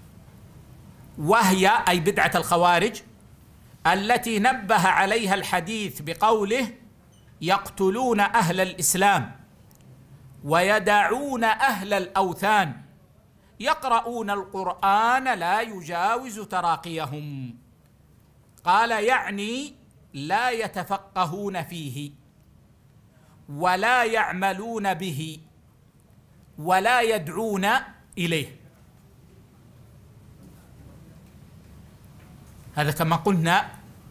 وهي أي بدعة الخوارج التي نبه عليها الحديث بقوله: يقتلون أهل الإسلام ويدعون أهل الأوثان يقرؤون القرآن لا يجاوز تراقيهم. قال: يعني لا يتفقهون فيه ولا يعملون به ولا يدعون إليه. هذا كما قلنا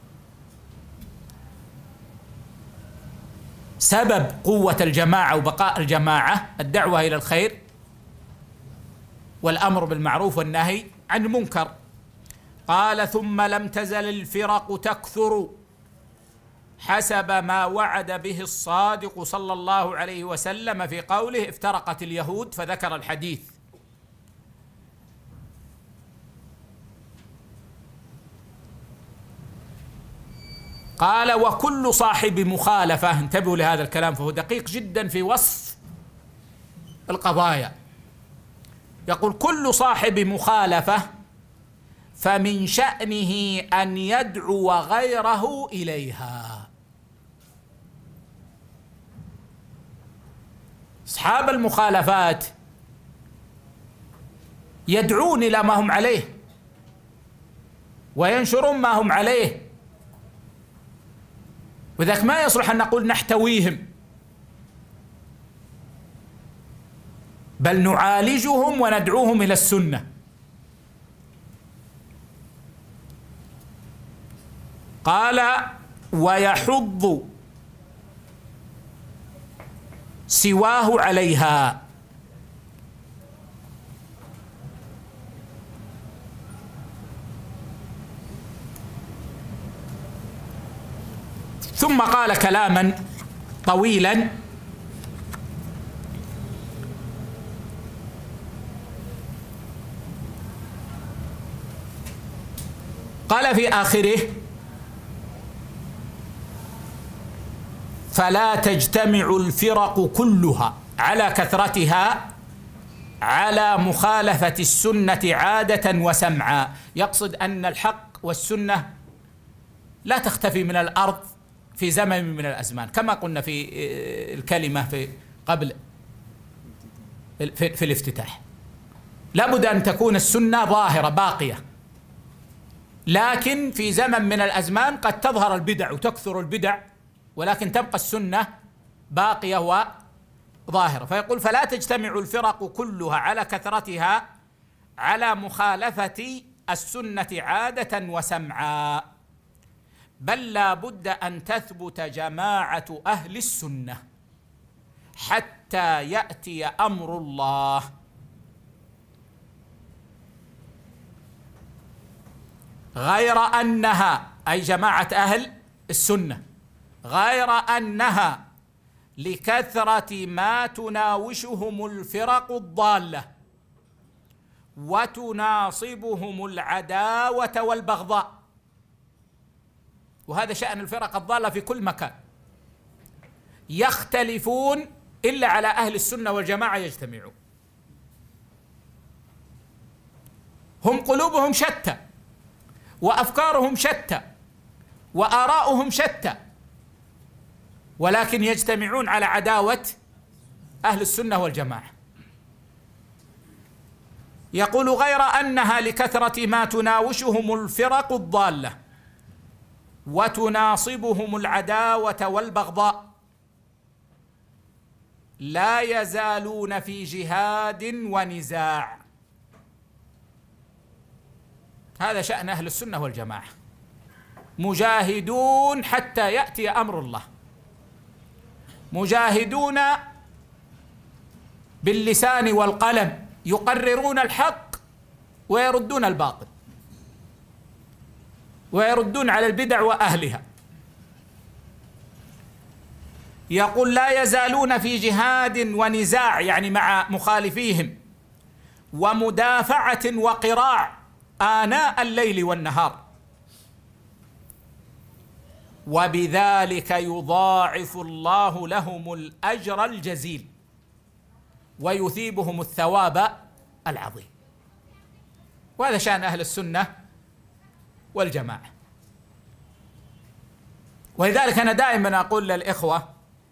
سبب قوة الجماعة وبقاء الجماعة الدعوة إلى الخير والأمر بالمعروف والنهي عن المنكر. قال: ثم لم تزل الفرق تكثر حسب ما وعد به الصادق صلى الله عليه وسلم في قوله: افترقت اليهود، فذكر الحديث. قال: وكل صاحب مخالفة، انتبهوا لهذا الكلام فهو دقيق جدا في وصف القضايا. يقول: كل صاحب مخالفة فمن شأنه أن يدعو غيره إليها. أصحاب المخالفات يدعون إلى ما هم عليه وينشرون ما هم عليه، وذاك ما يصلح أن نقول نحتويهم، بل نعالجهم وندعوهم إلى السنة. قال: ويحض سواه عليها. ثم قال كلاما طويلا قال في آخره: فلا تجتمع الفرق كلها على كثرتها على مخالفة السنة عادة وسمعا. يقصد أن الحق والسنة لا تختفي من الأرض في زمن من الأزمان، كما قلنا في الكلمة في قبل في الافتتاح. لابد أن تكون السنة ظاهرة باقية، لكن في زمن من الأزمان قد تظهر البدع وتكثر البدع، ولكن تبقى السنة باقية وظاهرة. فيقول: فلا تجتمع الفرق كلها على كثرتها على مخالفة السنة عادة وسمعا، بل لا بد أن تثبت جماعة أهل السنة حتى يأتي أمر الله. غير أنها، أي جماعة أهل السنة، غير أنها لكثرة ما تناوشهم الفرق الضالة وتناصبهم العداوة والبغضاء. وهذا شأن الفرق الضالة في كل مكان، يختلفون إلا على أهل السنة والجماعة يجتمعون. هم قلوبهم شتى وأفكارهم شتى وآراؤهم شتى، ولكن يجتمعون على عداوة أهل السنة والجماعة. يقول: غير أنها لكثرة ما تناوشهم الفرق الضالة وتناصبهم العداوة والبغضاء لا يزالون في جهاد ونزاع. هذا شأن أهل السنة والجماعة، مجاهدون حتى يأتي أمر الله، مجاهدون باللسان والقلم، يقررون الحق ويردون الباطل ويردون على البدع وأهلها. يقول: لا يزالون في جهاد ونزاع، يعني مع مخالفيهم، ومدافعة وقراع آناء الليل والنهار، وبذلك يضاعف الله لهم الأجر الجزيل ويثيبهم الثواب العظيم. وهذا شأن أهل السنة والجماعة. ولذلك أنا دائما أقول للإخوة: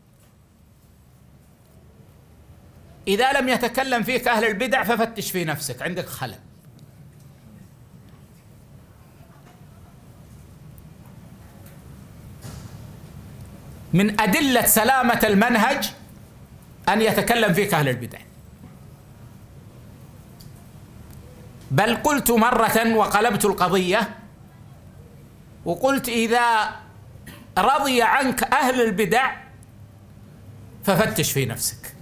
إذا لم يتكلم فيك أهل البدع ففتش في نفسك، عندك خلل. من أدلة سلامة المنهج أن يتكلم فيك أهل البدع. بل قلت مرة وقلبت القضية: وقلت إذا رضي عنك أهل البدع ففتش في نفسك.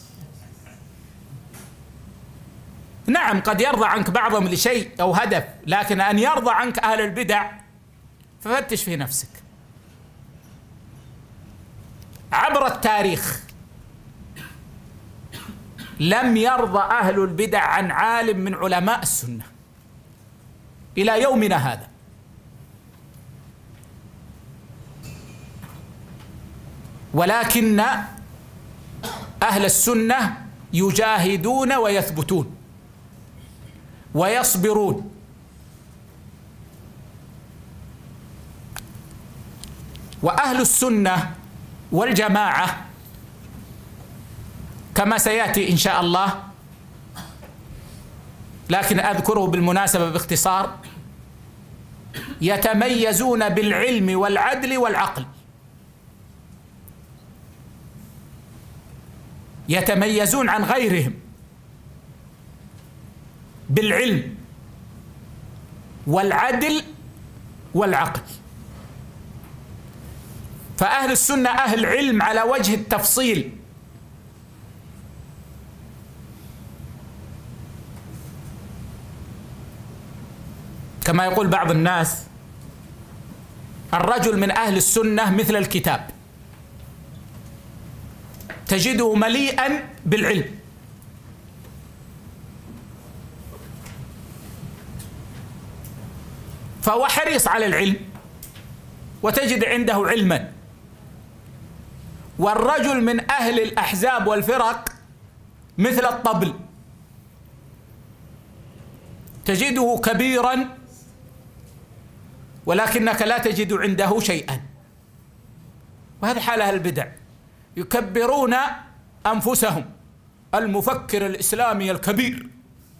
نعم قد يرضى عنك بعضهم لشيء أو هدف، لكن أن يرضى عنك أهل البدع ففتش في نفسك. عبر التاريخ لم يرضى أهل البدع عن عالم من علماء السنة إلى يومنا هذا. ولكن أهل السنة يجاهدون ويثبتون ويصبرون. وأهل السنة والجماعة كما سيأتي إن شاء الله، لكن أذكره بالمناسبة باختصار، يتميزون بالعلم والعدل والعقل. يتميزون عن غيرهم بالعلم والعدل والعقل. فأهل السنة أهل علم على وجه التفصيل، كما يقول بعض الناس الرجل من أهل السنة مثل الكتاب، تجده مليئا بالعلم، فهو حريص على العلم وتجد عنده علما. والرجل من أهل الأحزاب والفرق مثل الطبل، تجده كبيرا ولكنك لا تجد عنده شيئا. وهذه حال أهل البدع، يكبرون أنفسهم، المفكر الإسلامي الكبير،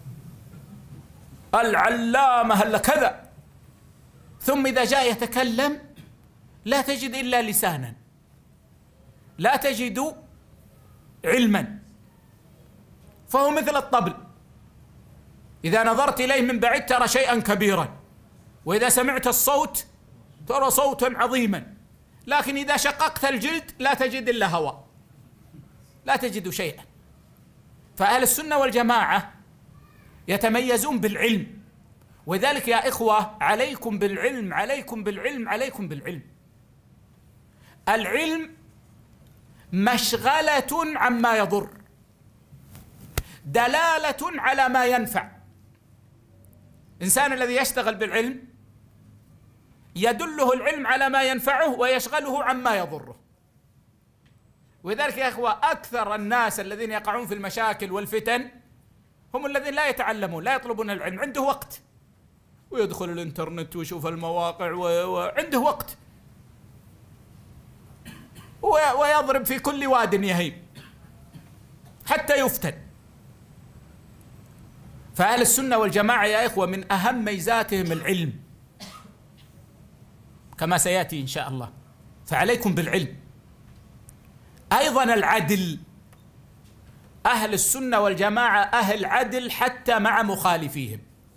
العلامة كذا، ثم إذا جاء يتكلم لا تجد إلا لسانا، لا تجد علما، فهو مثل الطبل، إذا نظرت إليه من بعيد ترى شيئا كبيرا، وإذا سمعت الصوت ترى صوتا عظيما، لكن إذا شققت الجلد لا تجد إلا هواء، لا تجد شيئا. فأهل السنة والجماعة يتميزون بالعلم، وذلك يا إخوة عليكم بالعلم، عليكم بالعلم، عليكم بالعلم. العلم مشغلة عما يضر، دلالة على ما ينفع. الإنسان الذي يشتغل بالعلم يدله العلم على ما ينفعه ويشغله عما يضره. ولذلك يا إخوة أكثر الناس الذين يقعون في المشاكل والفتن هم الذين لا يتعلمون، لا يطلبون العلم. عنده وقت ويدخل الانترنت ويشوف المواقع وعنده وقت ويضرب في كل واد يهيم حتى يفتن. فأهل السنة والجماعة يا إخوة من أهم ميزاتهم العلم كما سيأتي إن شاء الله، فعليكم بالعلم. أيضا العدل، أهل السنة والجماعة أهل عدل حتى مع مخالفيهم،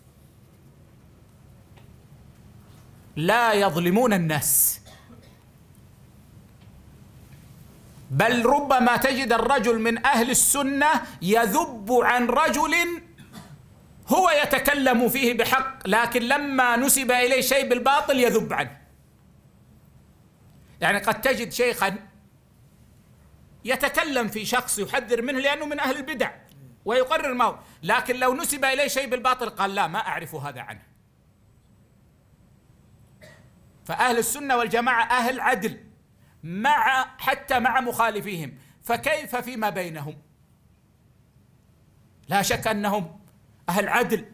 لا يظلمون الناس، بل ربما تجد الرجل من أهل السنة يذب عن رجل هو يتكلم فيه بحق، لكن لما نسب إليه شيء بالباطل يذب عنه. يعني قد تجد شيخا يتكلم في شخص يحذر منه لأنه من أهل البدع ويقرر ما هو، لكن لو نسب إليه شيء بالباطل قال لا، ما أعرف هذا عنه. فأهل السنة والجماعة أهل عدل حتى مع مخالفيهم، فكيف فيما بينهم؟ لا شك أنهم أهل عدل.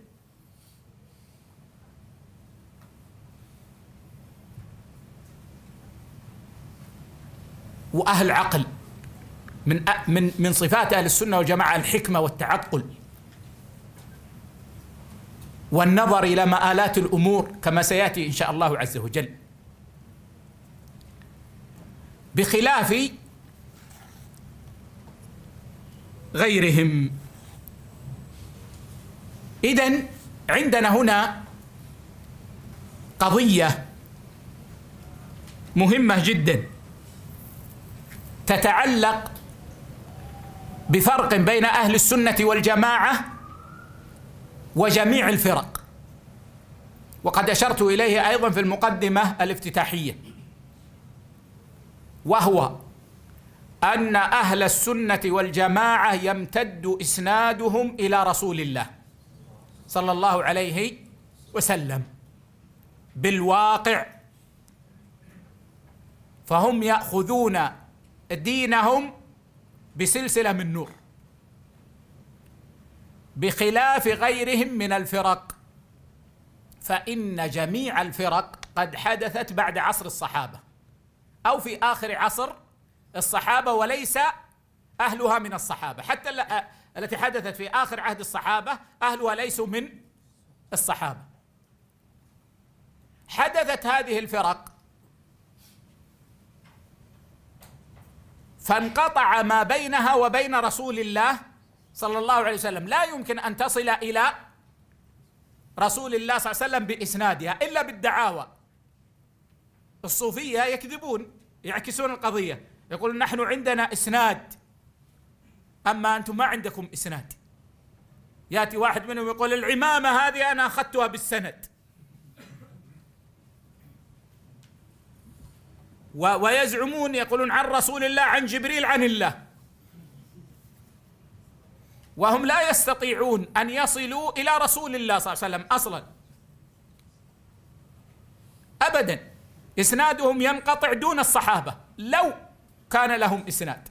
وأهل عقل. من صفات أهل السنة والجماعة الحكمة والتعقل والنظر إلى مآلات الأمور كما سيأتي إن شاء الله عز وجل، بخلاف غيرهم. إذن عندنا هنا قضية مهمة جدا تتعلق بفرق بين أهل السنة والجماعة وجميع الفرق، وقد أشرت إليه أيضا في المقدمة الافتتاحية، وهو أن أهل السنة والجماعة يمتد إسنادهم إلى رسول الله صلى الله عليه وسلم بالواقع، فهم يأخذون دينهم بسلسلة من نور، بخلاف غيرهم من الفرق، فإن جميع الفرق قد حدثت بعد عصر الصحابة أو في آخر عصر الصحابة، وليس أهلها من الصحابة، حتى التي حدثت في آخر عهد الصحابة أهلها ليسوا من الصحابة. حدثت هذه الفرق فانقطع ما بينها وبين رسول الله صلى الله عليه وسلم، لا يمكن أن تصل إلى رسول الله صلى الله عليه وسلم بإسنادها إلا بالدعاوى. الصوفية يكذبون، يعكسون القضية، يقولون نحن عندنا إسناد أما أنتم ما عندكم إسناد. يأتي واحد منهم يقول العمامة هذه أنا أخذتها بالسند، ويزعمون يقولون عن رسول الله عن جبريل عن الله، وهم لا يستطيعون أن يصلوا إلى رسول الله صلى الله عليه وسلم أصلا أبدا، إسنادهم ينقطع دون الصحابة لو كان لهم إسناد.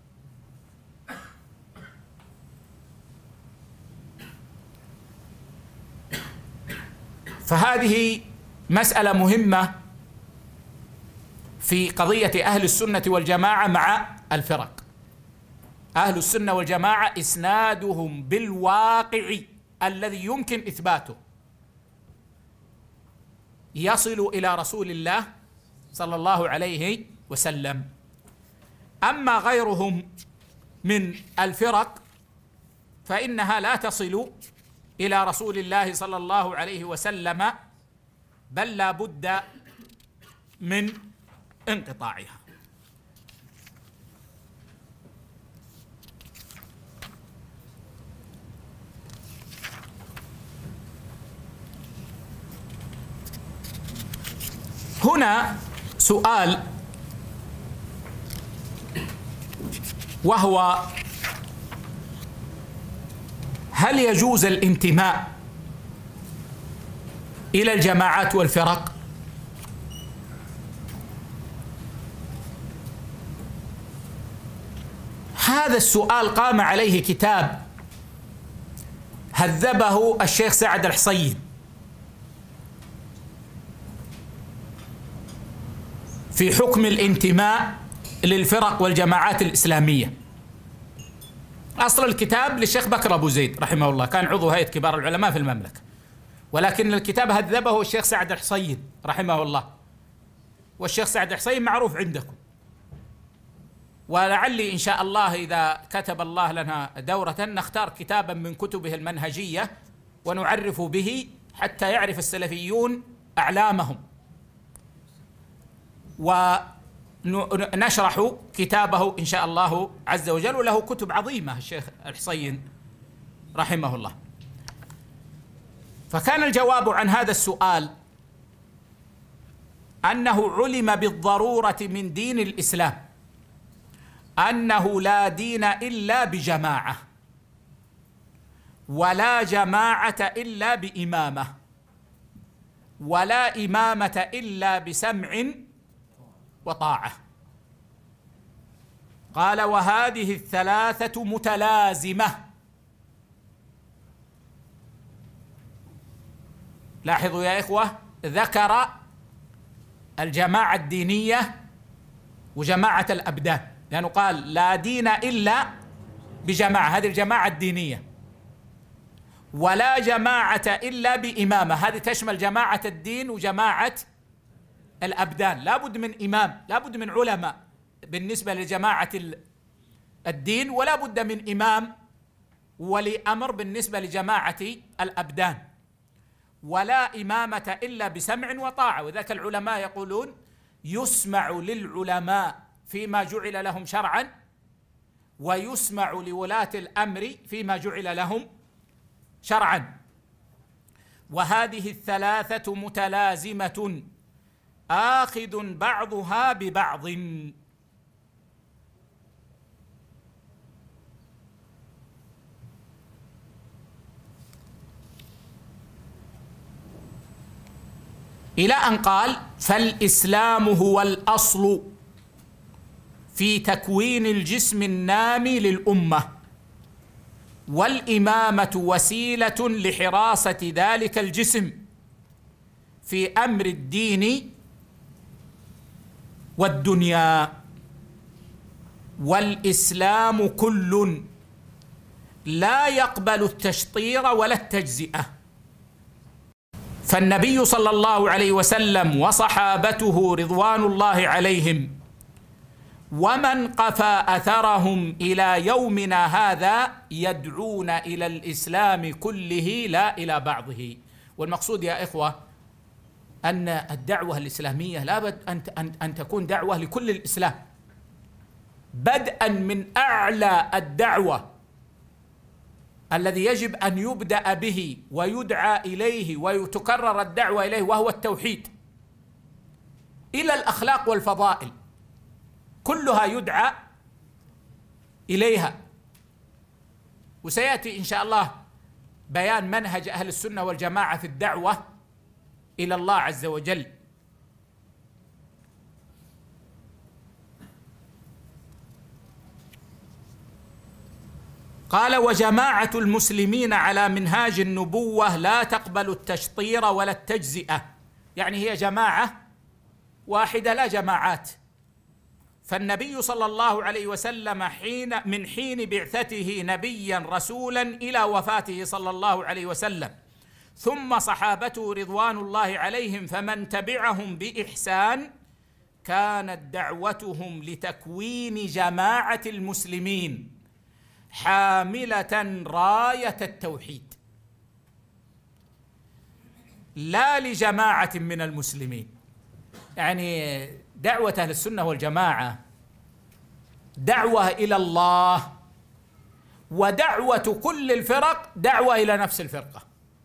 فهذه مسألة مهمة في قضية أهل السنة والجماعة مع الفرق. أهل السنة والجماعة إسنادهم بالواقع الذي يمكن إثباته يصل إلى رسول الله صلى الله عليه وسلم. أما غيرهم من الفرق فإنها لا تصل إلى رسول الله صلى الله عليه وسلم، بل لا بد من انقطاعها. هنا سؤال، وهو هل يجوز الانتماء إلى الجماعات والفرق؟ هذا السؤال قام عليه كتاب هذبه الشيخ سعد الحصين في حكم الانتماء للفرق والجماعات الإسلامية. أصل الكتاب للشيخ بكر أبو زيد رحمه الله، كان عضو هيئة كبار العلماء في المملكة، ولكن الكتاب هذبه الشيخ سعد الحصين رحمه الله، والشيخ سعد الحصين معروف عندكم، ولعلي إن شاء الله إذا كتب الله لنا دورة نختار كتابا من كتبه المنهجية ونعرف به حتى يعرف السلفيون أعلامهم، ونشرح كتابه إن شاء الله عز وجل، وله كتب عظيمة الشيخ الحصين رحمه الله. فكان الجواب عن هذا السؤال أنه علم بالضرورة من دين الإسلام أنه لا دين إلا بجماعة، ولا جماعة إلا بإمامة، ولا إمامة إلا بسمع وطاعة. قال وهذه الثلاثة متلازمة. لاحظوا يا إخوة، ذكر الجماعة الدينية وجماعة الأبدان، لأنه قال لا دين إلا بجماعة، هذه الجماعة الدينية، ولا جماعة إلا بإمامة، هذه تشمل جماعة الدين وجماعة الأبدان. لا بد من إمام، لا بد من علماء بالنسبة لجماعة الدين، ولا بد من إمام ولي أمر بالنسبة لجماعة الأبدان، ولا إمامة إلا بسمع وطاعة. وذاك العلماء يقولون يسمع للعلماء فيما جعل لهم شرعا، ويسمع لولاة الأمر فيما جعل لهم شرعا، وهذه الثلاثة متلازمة آخذ بعضها ببعض. إلى أن قال: فالإسلام هو الأصل في تكوين الجسم النامي للأمة، والإمامة وسيلة لحراسة ذلك الجسم في أمر الدين والدنيا، والإسلام كل لا يقبل التشطير ولا التجزئة. فالنبي صلى الله عليه وسلم وصحابته رضوان الله عليهم ومن قفى أثرهم إلى يومنا هذا يدعون إلى الإسلام كله لا إلى بعضه. والمقصود يا إخوة أن الدعوة الإسلامية لابد أن تكون دعوة لكل الإسلام، بدءا من أعلى الدعوة الذي يجب أن يبدأ به ويدعى إليه ويتكرر الدعوة إليه، وهو التوحيد، إلى الأخلاق والفضائل كلها يدعى إليها. وسيأتي إن شاء الله بيان منهج أهل السنة والجماعة في الدعوة إلى الله عز وجل. قال: وجماعة المسلمين على منهاج النبوة لا تقبل التشطير ولا التجزئة، يعني هي جماعة واحدة لا جماعات. فالنبي صلى الله عليه وسلم من حين بعثته نبيا رسولا إلى وفاته صلى الله عليه وسلم، ثم صحابته رضوان الله عليهم فمن تبعهم بإحسان، كانت دعوتهم لتكوين جماعة المسلمين حاملة راية التوحيد، لا لجماعة من المسلمين. يعني دعوة أهل السنة والجماعة دعوة إلى الله، ودعوة كل الفرق دعوة إلى نفس الفرقة.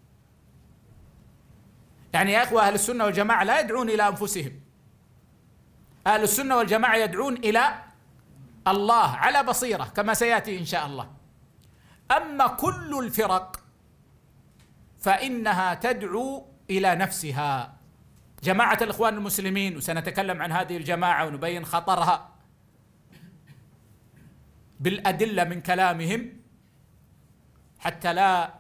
يعني يا أخوة، أهل السنة والجماعة لا يدعون إلى أنفسهم، أهل السنة والجماعة يدعون إلى الله على بصيرة كما سيأتي إن شاء الله. أما كل الفرق فإنها تدعو إلى نفسها. جماعة الإخوان المسلمين، وسنتكلم عن هذه الجماعة ونبين خطرها بالأدلة من كلامهم حتى لا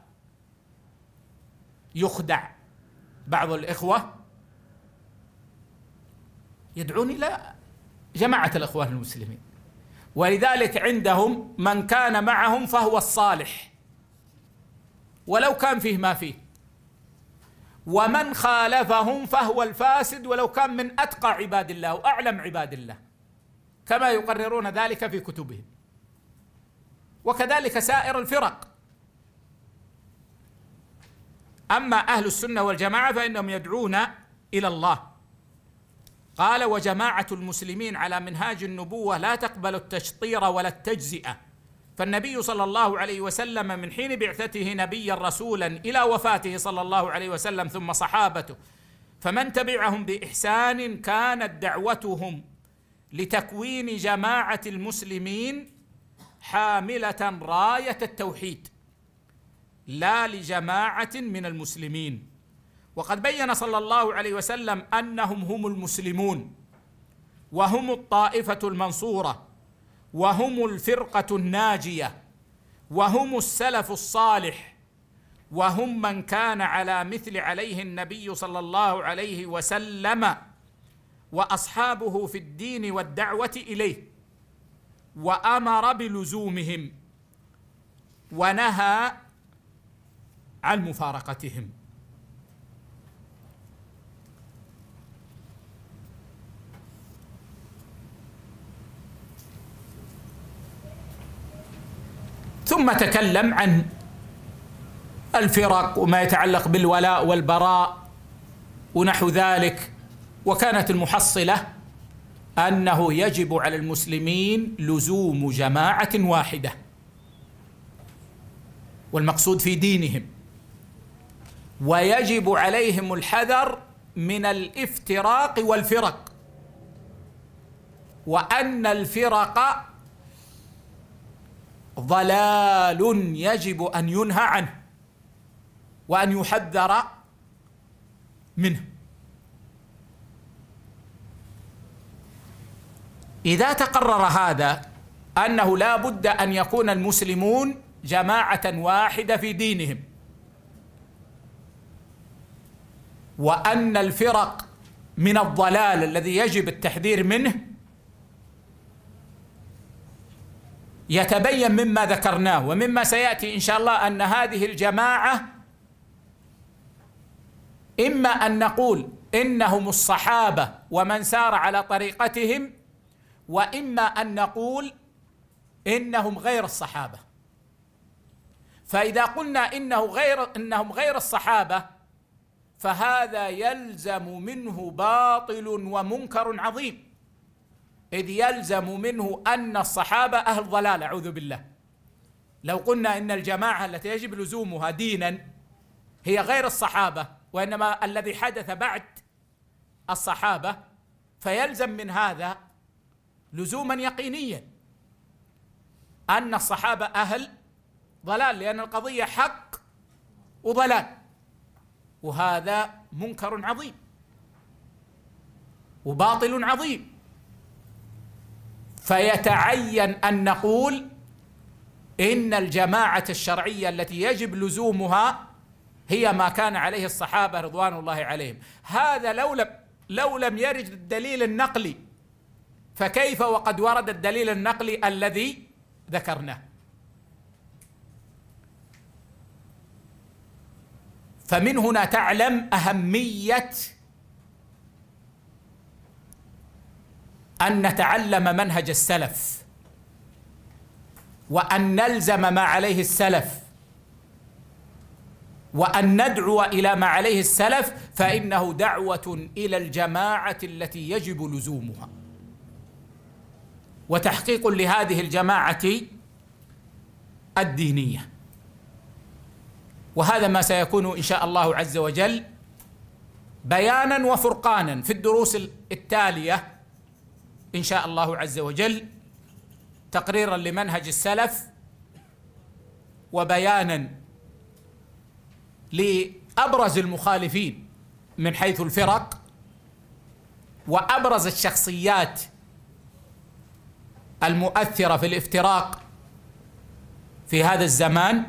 يخدع بعض الإخوة، يدعون إلى جماعة الإخوان المسلمين، ولذلك عندهم من كان معهم فهو الصالح ولو كان فيه ما فيه، ومن خالفهم فهو الفاسد ولو كان من أتقى عباد الله وأعلم عباد الله، كما يقررون ذلك في كتبهم، وكذلك سائر الفرق. أما أهل السنة والجماعة فإنهم يدعون إلى الله. قال: وجماعة المسلمين على منهاج النبوة لا تقبل التشطير ولا التجزئة. فالنبي صلى الله عليه وسلم من حين بعثته نبيا رسولا إلى وفاته صلى الله عليه وسلم ثم صحابته فمن تبعهم بإحسان، كانت دعوتهم لتكوين جماعة المسلمين حاملة راية التوحيد، لا لجماعة من المسلمين. وقد بين صلى الله عليه وسلم أنهم هم المسلمون، وهم الطائفة المنصورة، وهم الفرقة الناجية، وهم السلف الصالح، وهم من كان على مثل عليه النبي صلى الله عليه وسلم وأصحابه في الدين والدعوة إليه، وأمر بلزومهم ونهى عن مفارقتهم. ثم تكلم عن الفرق وما يتعلق بالولاء والبراء ونحو ذلك، وكانت المحصلة أنه يجب على المسلمين لزوم جماعة واحدة، والمقصود في دينهم، ويجب عليهم الحذر من الافتراق والفرق، وأن الفرق ضلال يجب أن ينهى عنه وأن يحذر منه. إذا تقرر هذا أنه لا بد أن يكون المسلمون جماعة واحدة في دينهم، وأن الفرق من الضلال الذي يجب التحذير منه، يتبين مما ذكرناه ومما سيأتي إن شاء الله أن هذه الجماعة إما أن نقول إنهم الصحابة ومن سار على طريقتهم، وإما أن نقول إنهم غير الصحابة. فإذا قلنا إنهم غير الصحابة فهذا يلزم منه باطل ومنكر عظيم، إذ يلزم منه أن الصحابة أهل ضلال، أعوذ بالله. لو قلنا إن الجماعة التي يجب لزومها دينا هي غير الصحابة وإنما الذي حدث بعد الصحابة، فيلزم من هذا لزوما يقينيا أن الصحابة أهل ضلال، لأن القضية حق وضلال، وهذا منكر عظيم وباطل عظيم. فيتعين أن نقول إن الجماعة الشرعية التي يجب لزومها هي ما كان عليه الصحابة رضوان الله عليهم. هذا لو لم يرد الدليل النقلي، فكيف وقد ورد الدليل النقلي الذي ذكرناه؟ فمن هنا تعلم أهمية أن نتعلم منهج السلف، وأن نلزم ما عليه السلف، وأن ندعو إلى ما عليه السلف، فإنه دعوة إلى الجماعة التي يجب لزومها وتحقيق لهذه الجماعة الدينية. وهذا ما سيكون إن شاء الله عز وجل بيانا وفرقانا في الدروس التالية إن شاء الله عز وجل، تقريرا لمنهج السلف وبيانا لأبرز المخالفين من حيث الفرق وأبرز الشخصيات المؤثرة في الافتراق في هذا الزمان،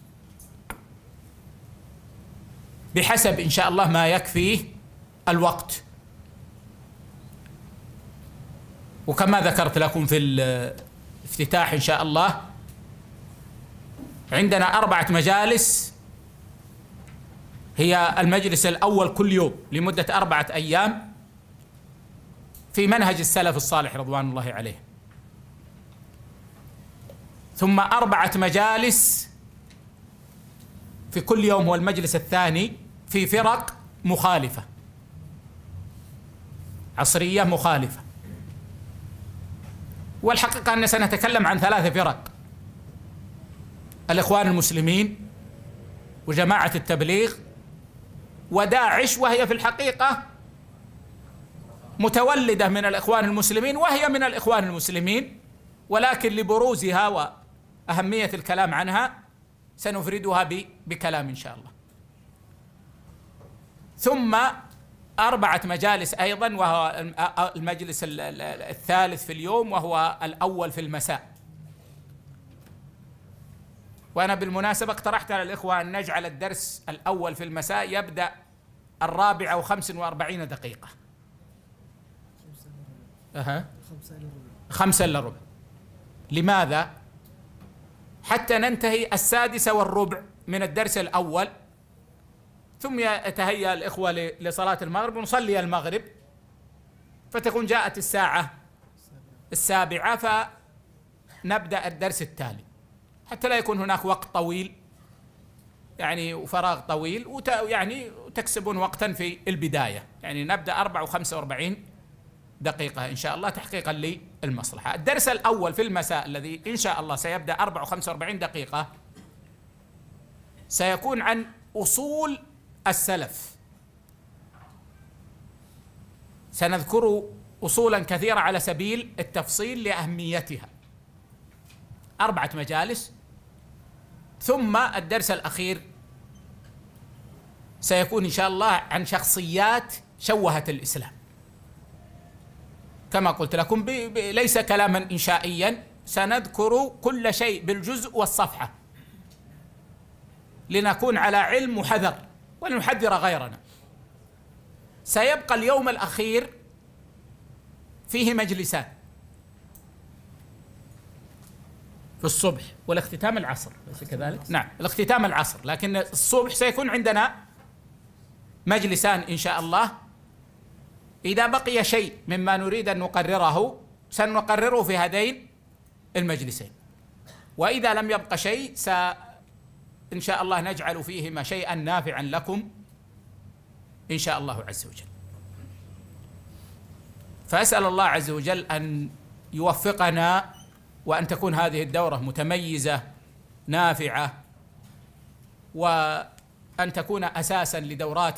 بحسب إن شاء الله ما يكفيه الوقت. وكما ذكرت لكم في الافتتاح إن شاء الله، عندنا 4 مجالس، هي المجلس الأول كل يوم لمدة 4 أيام في منهج السلف الصالح رضوان الله عليه، ثم 4 مجالس في كل يوم هو المجلس الثاني في فرق مخالفة عصرية مخالفة. والحقيقة أننا سنتكلم عن 3 فرق: الإخوان المسلمين، وجماعة التبليغ، وداعش، وهي في الحقيقة متولدة من الإخوان المسلمين وهي من الإخوان المسلمين، ولكن لبروزها وأهمية الكلام عنها سنفردها بكلام إن شاء الله. ثم 4 مجالس أيضا، وهو المجلس الثالث في اليوم وهو الأول في المساء. وأنا بالمناسبة اقترحت على الإخوة أن نجعل الدرس الأول في المساء يبدأ 4:45. 5:15. لماذا؟ حتى ننتهي 6:15 من الدرس الأول، ثم يتهيأ الإخوة لصلاة المغرب ونصلي المغرب، فتكون جاءت الساعة 7 فنبدأ الدرس التالي، حتى لا يكون هناك وقت طويل يعني وفراغ طويل، يعني تكسبون وقتا في البداية. يعني نبدأ 4:45 دقيقة إن شاء الله تحقيقا للمصلحة. الدرس الأول في المساء الذي إن شاء الله سيبدأ 45 دقيقة سيكون عن أصول السلف. سنذكر أصولا كثيرة على سبيل التفصيل لأهميتها، 4 مجالس. ثم الدرس الأخير سيكون إن شاء الله عن شخصيات شوهت الإسلام. كما قلت لكم ليس كلاما إنشائيا، سنذكر كل شيء بالجزء والصفحة لنكون على علم وحذر ولنحذر غيرنا. سيبقى اليوم الأخير فيه مجلسان، في الصبح والاختتام العصر، أليس كذلك؟ نعم، الاختتام العصر، لكن الصبح سيكون عندنا مجلسان إن شاء الله. إذا بقي شيء مما نريد أن نقرره سنقرره في هذين المجلسين، وإذا لم يبق شيء إن شاء الله نجعل فيهما شيئا نافعا لكم إن شاء الله عز وجل. فأسأل الله عز وجل أن يوفقنا وأن تكون هذه الدورة متميزة نافعة، وأن تكون أساسا لدورات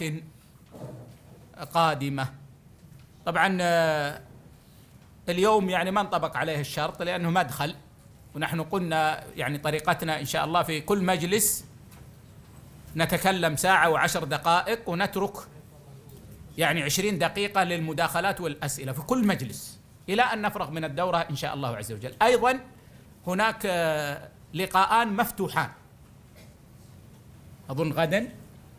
قادمة. طبعا اليوم يعني ما انطبق عليه الشرط لأنه مدخل، ونحن قلنا يعني طريقتنا إن شاء الله في كل مجلس نتكلم ساعة و10 دقائق ونترك يعني 20 دقيقة للمداخلات والأسئلة في كل مجلس إلى أن نفرغ من الدورة إن شاء الله عز وجل. أيضا هناك لقاءان مفتوحان أظن غدا،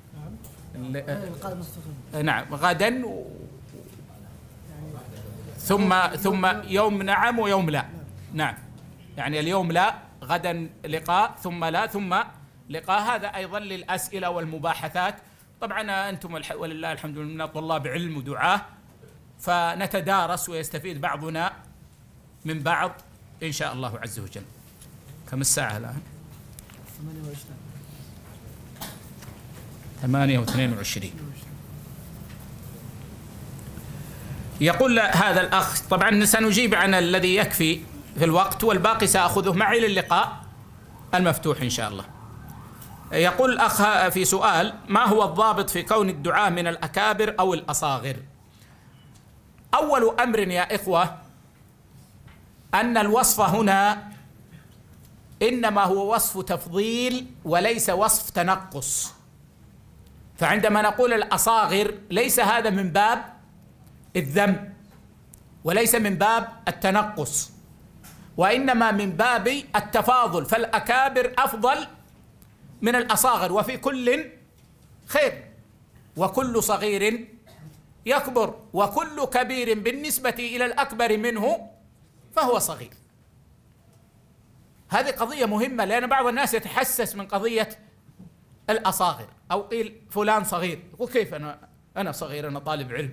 نعم غدا، ثم يوم نعم ويوم لا. نعم يعني اليوم لا، غدا لقاء، ثم لا، ثم لقاء. هذا أيضا للأسئلة والمباحثات. طبعا أنتم ولله الحمد لله طلاب علم ودعاة، فنتدارس ويستفيد بعضنا من بعض إن شاء الله عز وجل. كم الساعة الآن؟ 8:22. يقول هذا الأخ، طبعا سنجيب عن الذي يكفي في الوقت والباقي سأخذه معي للقاء المفتوح إن شاء الله. يقول الأخ في سؤال: ما هو الضابط في كون الدعاء من الأكابر أو الأصاغر؟ أول أمر يا إخوة أن الوصف هنا إنما هو وصف تفضيل وليس وصف تنقص. فعندما نقول الأصاغر ليس هذا من باب الذم وليس من باب التنقص، وإنما من باب التفاضل، فالأكابر أفضل من الأصاغر، وفي كل خير، وكل صغير يكبر، وكل كبير بالنسبة إلى الأكبر منه فهو صغير. هذه قضية مهمة، لأن بعض الناس يتحسس من قضية الأصاغر، أو قيل فلان صغير، يقول كيف أنا صغير، أنا طالب علم.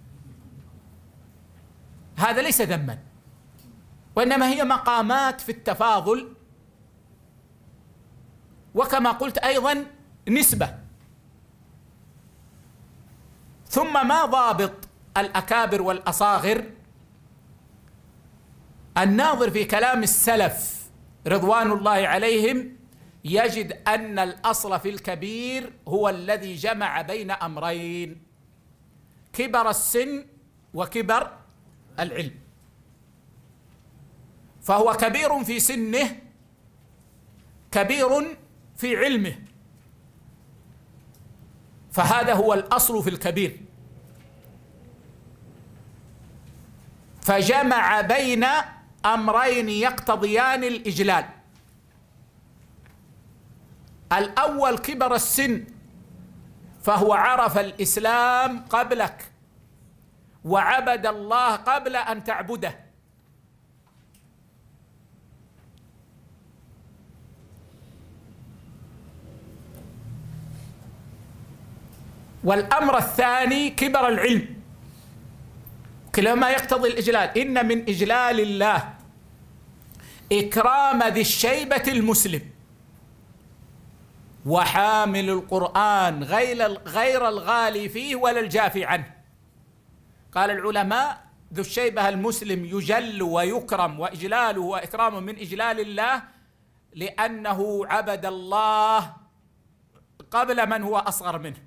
هذا ليس ذما، وإنما هي مقامات في التفاضل، وكما قلت أيضا نسبة. ثم ما ضابط الأكابر والأصاغر؟ الناظر في كلام السلف رضوان الله عليهم يجد أن الأصل في الكبير هو الذي جمع بين أمرين: كبر السن وكبر العلم. فهو كبير في سنه، كبير في علمه، فهذا هو الأصل في الكبير. فجمع بين أمرين يقتضيان الإجلال. الأول كبر السن، فهو عرف الإسلام قبلك وعبد الله قبل أن تعبده. والأمر الثاني كبر العلم، كلاهما يقتضي الإجلال. إن من إجلال الله إكرام ذي الشيبة المسلم وحامل القرآن غير الغالي فيه ولا الجافي عنه. قال العلماء ذو الشيبة المسلم يجل ويكرم، وإجلاله وإكرامه من إجلال الله لأنه عبد الله قبل من هو أصغر منه.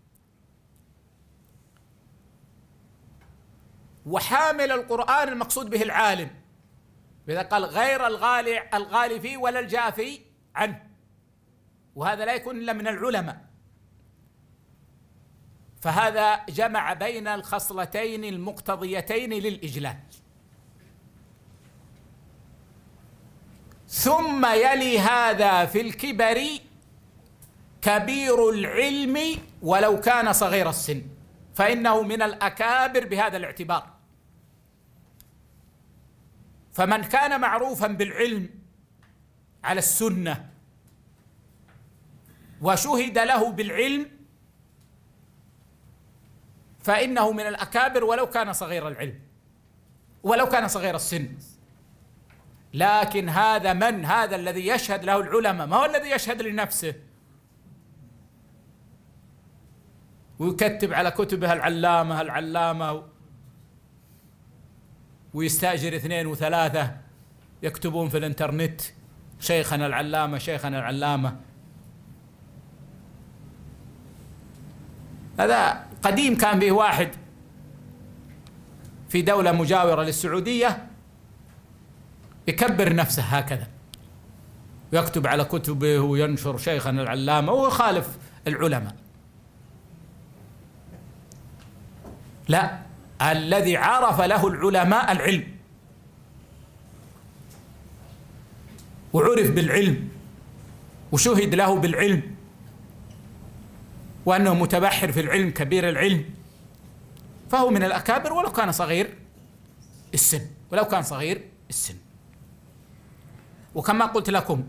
وحامل القرآن المقصود به العالم، إذا قال غير الغالي فيه ولا الجافي عنه، وهذا لا يكون إلا من العلماء. فهذا جمع بين الخصلتين المقتضيتين للإجلال. ثم يلي هذا في الكبر كبير العلم ولو كان صغير السن، فإنه من الأكابر بهذا الاعتبار. فمن كان معروفا بالعلم على السنة وشهد له بالعلم فإنه من الأكابر ولو كان صغير العلم ولو كان صغير السن. لكن هذا الذي يشهد له العلماء، ما هو الذي يشهد لنفسه ويكتب على كتبها العلامة ويستأجر 2 و3 يكتبون في الانترنت شيخنا العلامة. هذا قديم كان به واحد في دولة مجاورة للسعودية يكبر نفسه هكذا، ويكتب على كتبه وينشر شيخنا العلامة ويخالف العلماء. لا، الذي عرف له العلماء العلم وعرف بالعلم وشهد له بالعلم وأنه متبحر في العلم كبير العلم، فهو من الأكابر ولو كان صغير السن. وكما قلت لكم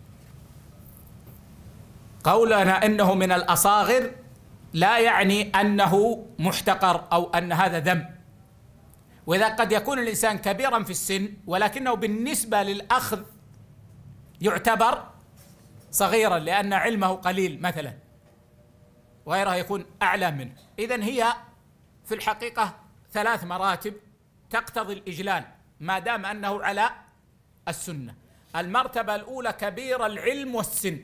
قولنا إنه من الأصاغر لا يعني أنه محتقر أو أن هذا ذنب. وإذا قد يكون الإنسان كبيرا في السن ولكنه بالنسبة للأخذ يعتبر صغيرا لأن علمه قليل مثلا، وغيره يكون أعلى منه. إذن هي في الحقيقة 3 مراتب تقتضي الإجلال ما دام أنه على السنة. المرتبة الأولى كبير العلم والسن،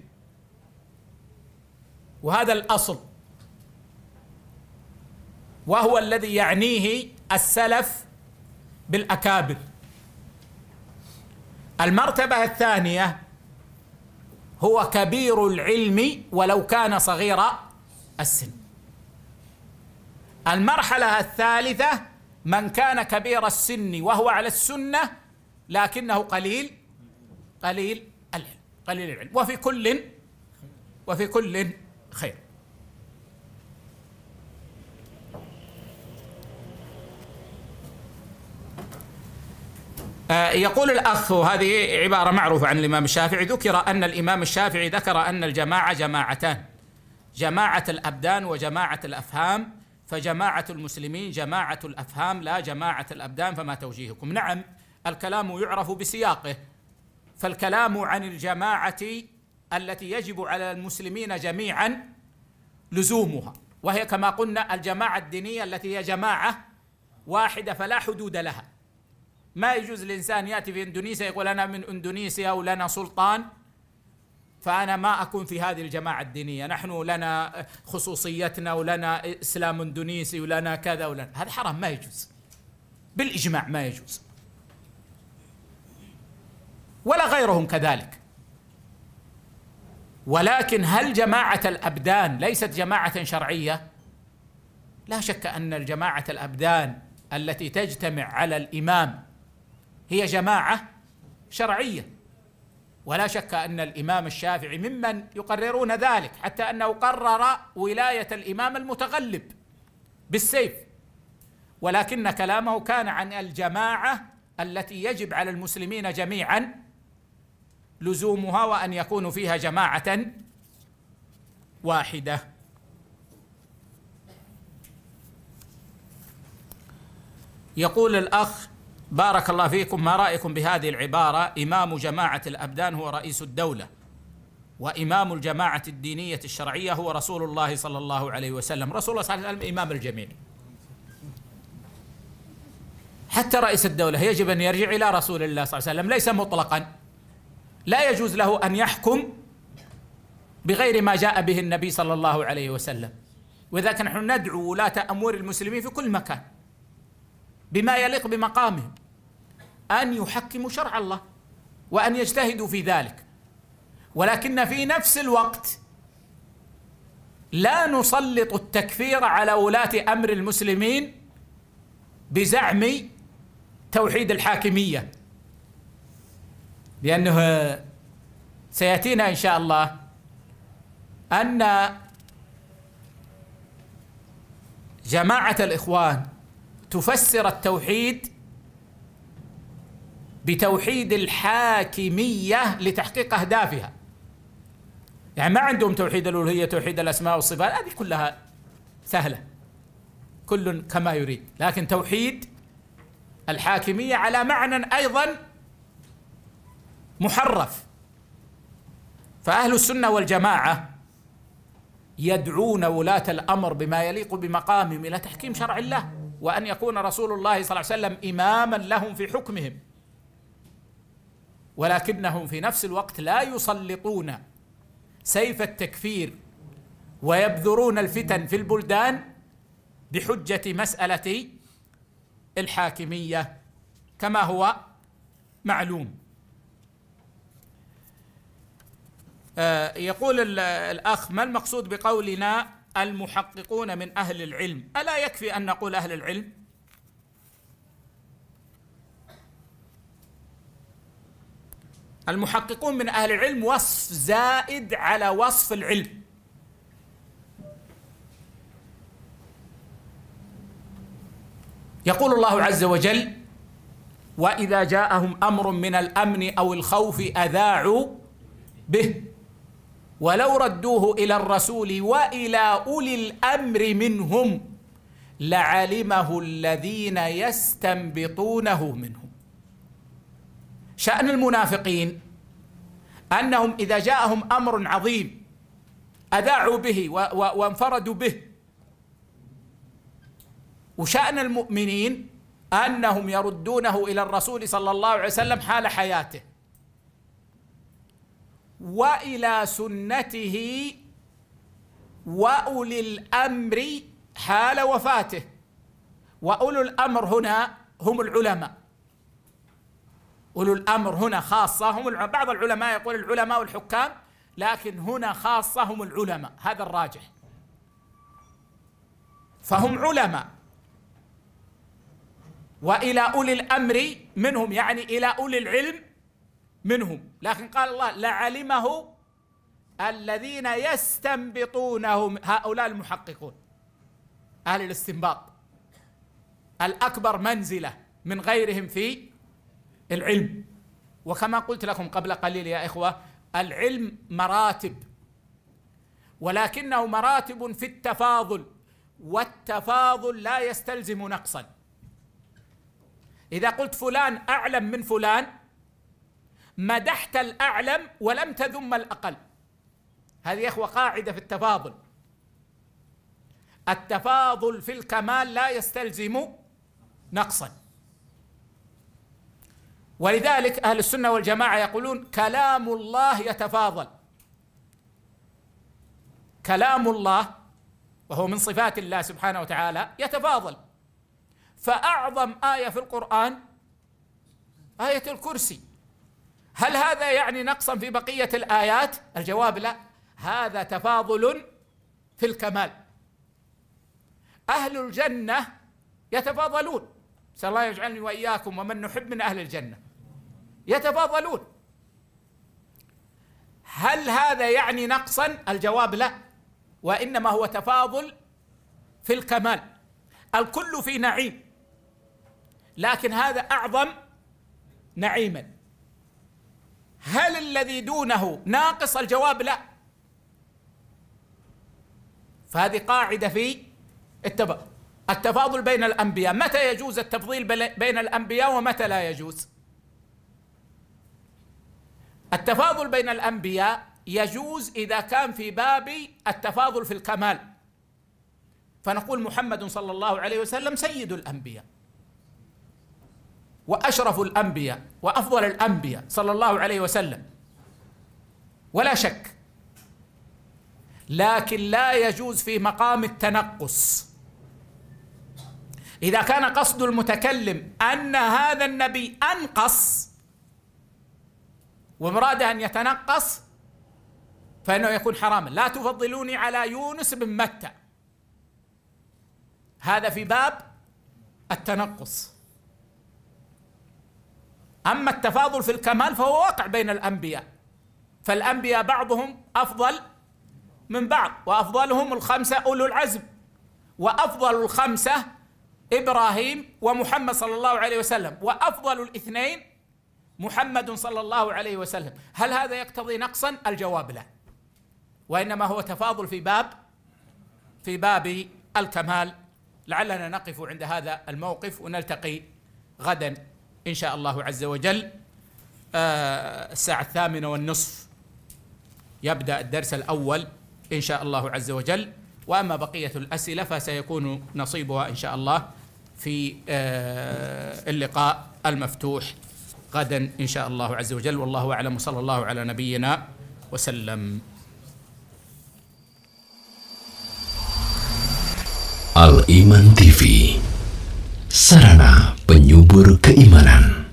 وهذا الأصل، وهو الذي يعنيه السلف بالأكابر. المرتبة الثانية هو كبير العلم ولو كان صغير السن. المرحلة الثالثة من كان كبير السن وهو على السنة لكنه قليل العلم، وفي كل خير. يقول الأخ، وهذه عبارة معروفة عن الإمام الشافعي، ذكر أن الإمام الشافعي ذكر أن الجماعة جماعتان، جماعة الأبدان وجماعة الأفهام، فجماعة المسلمين جماعة الأفهام لا جماعة الأبدان، فما توجيهكم؟ نعم، الكلام يعرف بسياقه، فالكلام عن الجماعة التي يجب على المسلمين جميعا لزومها، وهي كما قلنا الجماعة الدينية التي هي جماعة واحدة فلا حدود لها. ما يجوز الإنسان يأتي في إندونيسيا يقول أنا من إندونيسيا ولنا سلطان فأنا ما أكون في هذه الجماعة الدينية، نحن لنا خصوصيتنا ولنا إسلام إندونيسي ولنا كذا ولنا، هذا حرام، ما يجوز بالإجماع، ما يجوز، ولا غيرهم كذلك. ولكن هل جماعة الأبدان ليست جماعة شرعية؟ لا شك أن الجماعة الأبدان التي تجتمع على الإمام هي جماعة شرعية، ولا شك أن الإمام الشافعي ممن يقررون ذلك، حتى أنه قرر ولاية الإمام المتغلب بالسيف، ولكن كلامه كان عن الجماعة التي يجب على المسلمين جميعا لزومها وأن يكونوا فيها جماعة واحدة. يقول الأخ بارك الله فيكم، ما رأيكم بهذه العبارة: إمام جماعة الأبدان هو رئيس الدولة، وإمام الجماعة الدينية الشرعية هو رسول الله صلى الله عليه وسلم. رسول الله صلى الله عليه وسلم إمام الجميع. حتى رئيس الدولة يجب أن يرجع إلى رسول الله صلى الله عليه وسلم، ليس مطلقا، لا يجوز له أن يحكم بغير ما جاء به النبي صلى الله عليه وسلم. وذلك نحن ندعو ولاة أمور المسلمين في كل مكان بما يليق بمقامهم أن يحكموا شرع الله وأن يجتهدوا في ذلك، ولكن في نفس الوقت لا نسلط التكفير على ولاة أمر المسلمين بزعم توحيد الحاكمية، لأنه سيأتينا إن شاء الله أن جماعة الإخوان تفسر التوحيد بتوحيد الحاكمية لتحقيق أهدافها. يعني ما عندهم توحيد الألوهية، توحيد الأسماء والصفات، هذه كلها سهلة، كل كما يريد، لكن توحيد الحاكمية على معنى أيضا محرف. فأهل السنة والجماعة يدعون ولاة الأمر بما يليق بمقامهم إلى تحكيم شرع الله، وأن يكون رسول الله صلى الله عليه وسلم إماما لهم في حكمهم، ولكنهم في نفس الوقت لا يسلطون سيف التكفير ويبذرون الفتن في البلدان بحجة مسألة الحاكمية كما هو معلوم. يقول الأخ: ما المقصود بقولنا المحققون من أهل العلم؟ ألا يكفي أن نقول أهل العلم؟ المحققون من أهل العلم وصف زائد على وصف العلم. يقول الله عز وجل: وإذا جاءهم أمر من الأمن أو الخوف أذاعوا به ولو ردوه إلى الرسول وإلى أولي الأمر منهم لعلمه الذين يستنبطونه منهم. شأن المنافقين أنهم إذا جاءهم أمر عظيم أذاعوا به وانفردوا به، وشأن المؤمنين أنهم يردونه إلى الرسول صلى الله عليه وسلم حال حياته وإلى سنته وأولي الأمر حال وفاته. وأولو الأمر هنا هم العلماء، أولو الأمر هنا خاصة هم العلماء. بعض العلماء يقول العلماء والحكام، لكن هنا خاصة هم العلماء، هذا الراجح. فهم علماء، وإلى أولي الأمر منهم يعني إلى أولي العلم منهم، لكن قال الله لعلمه الذين يستنبطونه، هؤلاء المحققون أهل الاستنباط الأكبر منزلة من غيرهم في العلم. وكما قلت لكم قبل قليل يا إخوة، العلم مراتب، ولكنه مراتب في التفاضل، والتفاضل لا يستلزم نقصا. إذا قلت فلان أعلم من فلان مدحت الأعلم ولم تذم الأقل. هذه يا إخوة قاعدة في التفاضل. التفاضل في الكمال لا يستلزم نقصا. ولذلك أهل السنة والجماعة يقولون كلام الله يتفاضل. كلام الله وهو من صفات الله سبحانه وتعالى يتفاضل. فأعظم آية في القرآن آية الكرسي. هل هذا يعني نقصا في بقية الآيات؟ الجواب لا، هذا تفاضل في الكمال. أهل الجنة يتفاضلون، نسأل الله يجعلني وإياكم ومن نحب من أهل الجنة، يتفاضلون. هل هذا يعني نقصا؟ الجواب لا، وإنما هو تفاضل في الكمال. الكل في نعيم، لكن هذا أعظم نعيما. هل الذي دونه ناقص؟ الجواب لا. فهذه قاعدة في التفاضل بين الأنبياء. متى يجوز التفضيل بين الأنبياء ومتى لا يجوز؟ التفاضل بين الأنبياء يجوز إذا كان في باب التفاضل في الكمال، فنقول محمد صلى الله عليه وسلم سيد الأنبياء، وأشرف الأنبياء وأفضل الأنبياء صلى الله عليه وسلم ولا شك، لكن لا يجوز في مقام التنقص. إذا كان قصد المتكلم أن هذا النبي أنقص ومراده أن يتنقص فإنه يكون حراما. لا تفضلوني على يونس بن متى، هذا في باب التنقص. أما التفاضل في الكمال فهو واقع بين الأنبياء، فالأنبياء بعضهم أفضل من بعض، وأفضلهم الخمسة أولو العزم، وأفضل الخمسة إبراهيم ومحمد صلى الله عليه وسلم، وأفضل الاثنين محمد صلى الله عليه وسلم. هل هذا يقتضي نقصا؟ الجواب لا، وإنما هو تفاضل في باب الكمال. لعلنا نقف عند هذا الموقف ونلتقي غدا إن شاء الله عز وجل. الساعة 8:30 يبدأ الدرس الأول إن شاء الله عز وجل، وأما بقية الأسئلة فسيكون نصيبها إن شاء الله في اللقاء المفتوح غدا إن شاء الله عز وجل. والله أعلم، وصلى الله على نبينا وسلم. Al Iman TV, sarana penyubur keimanan.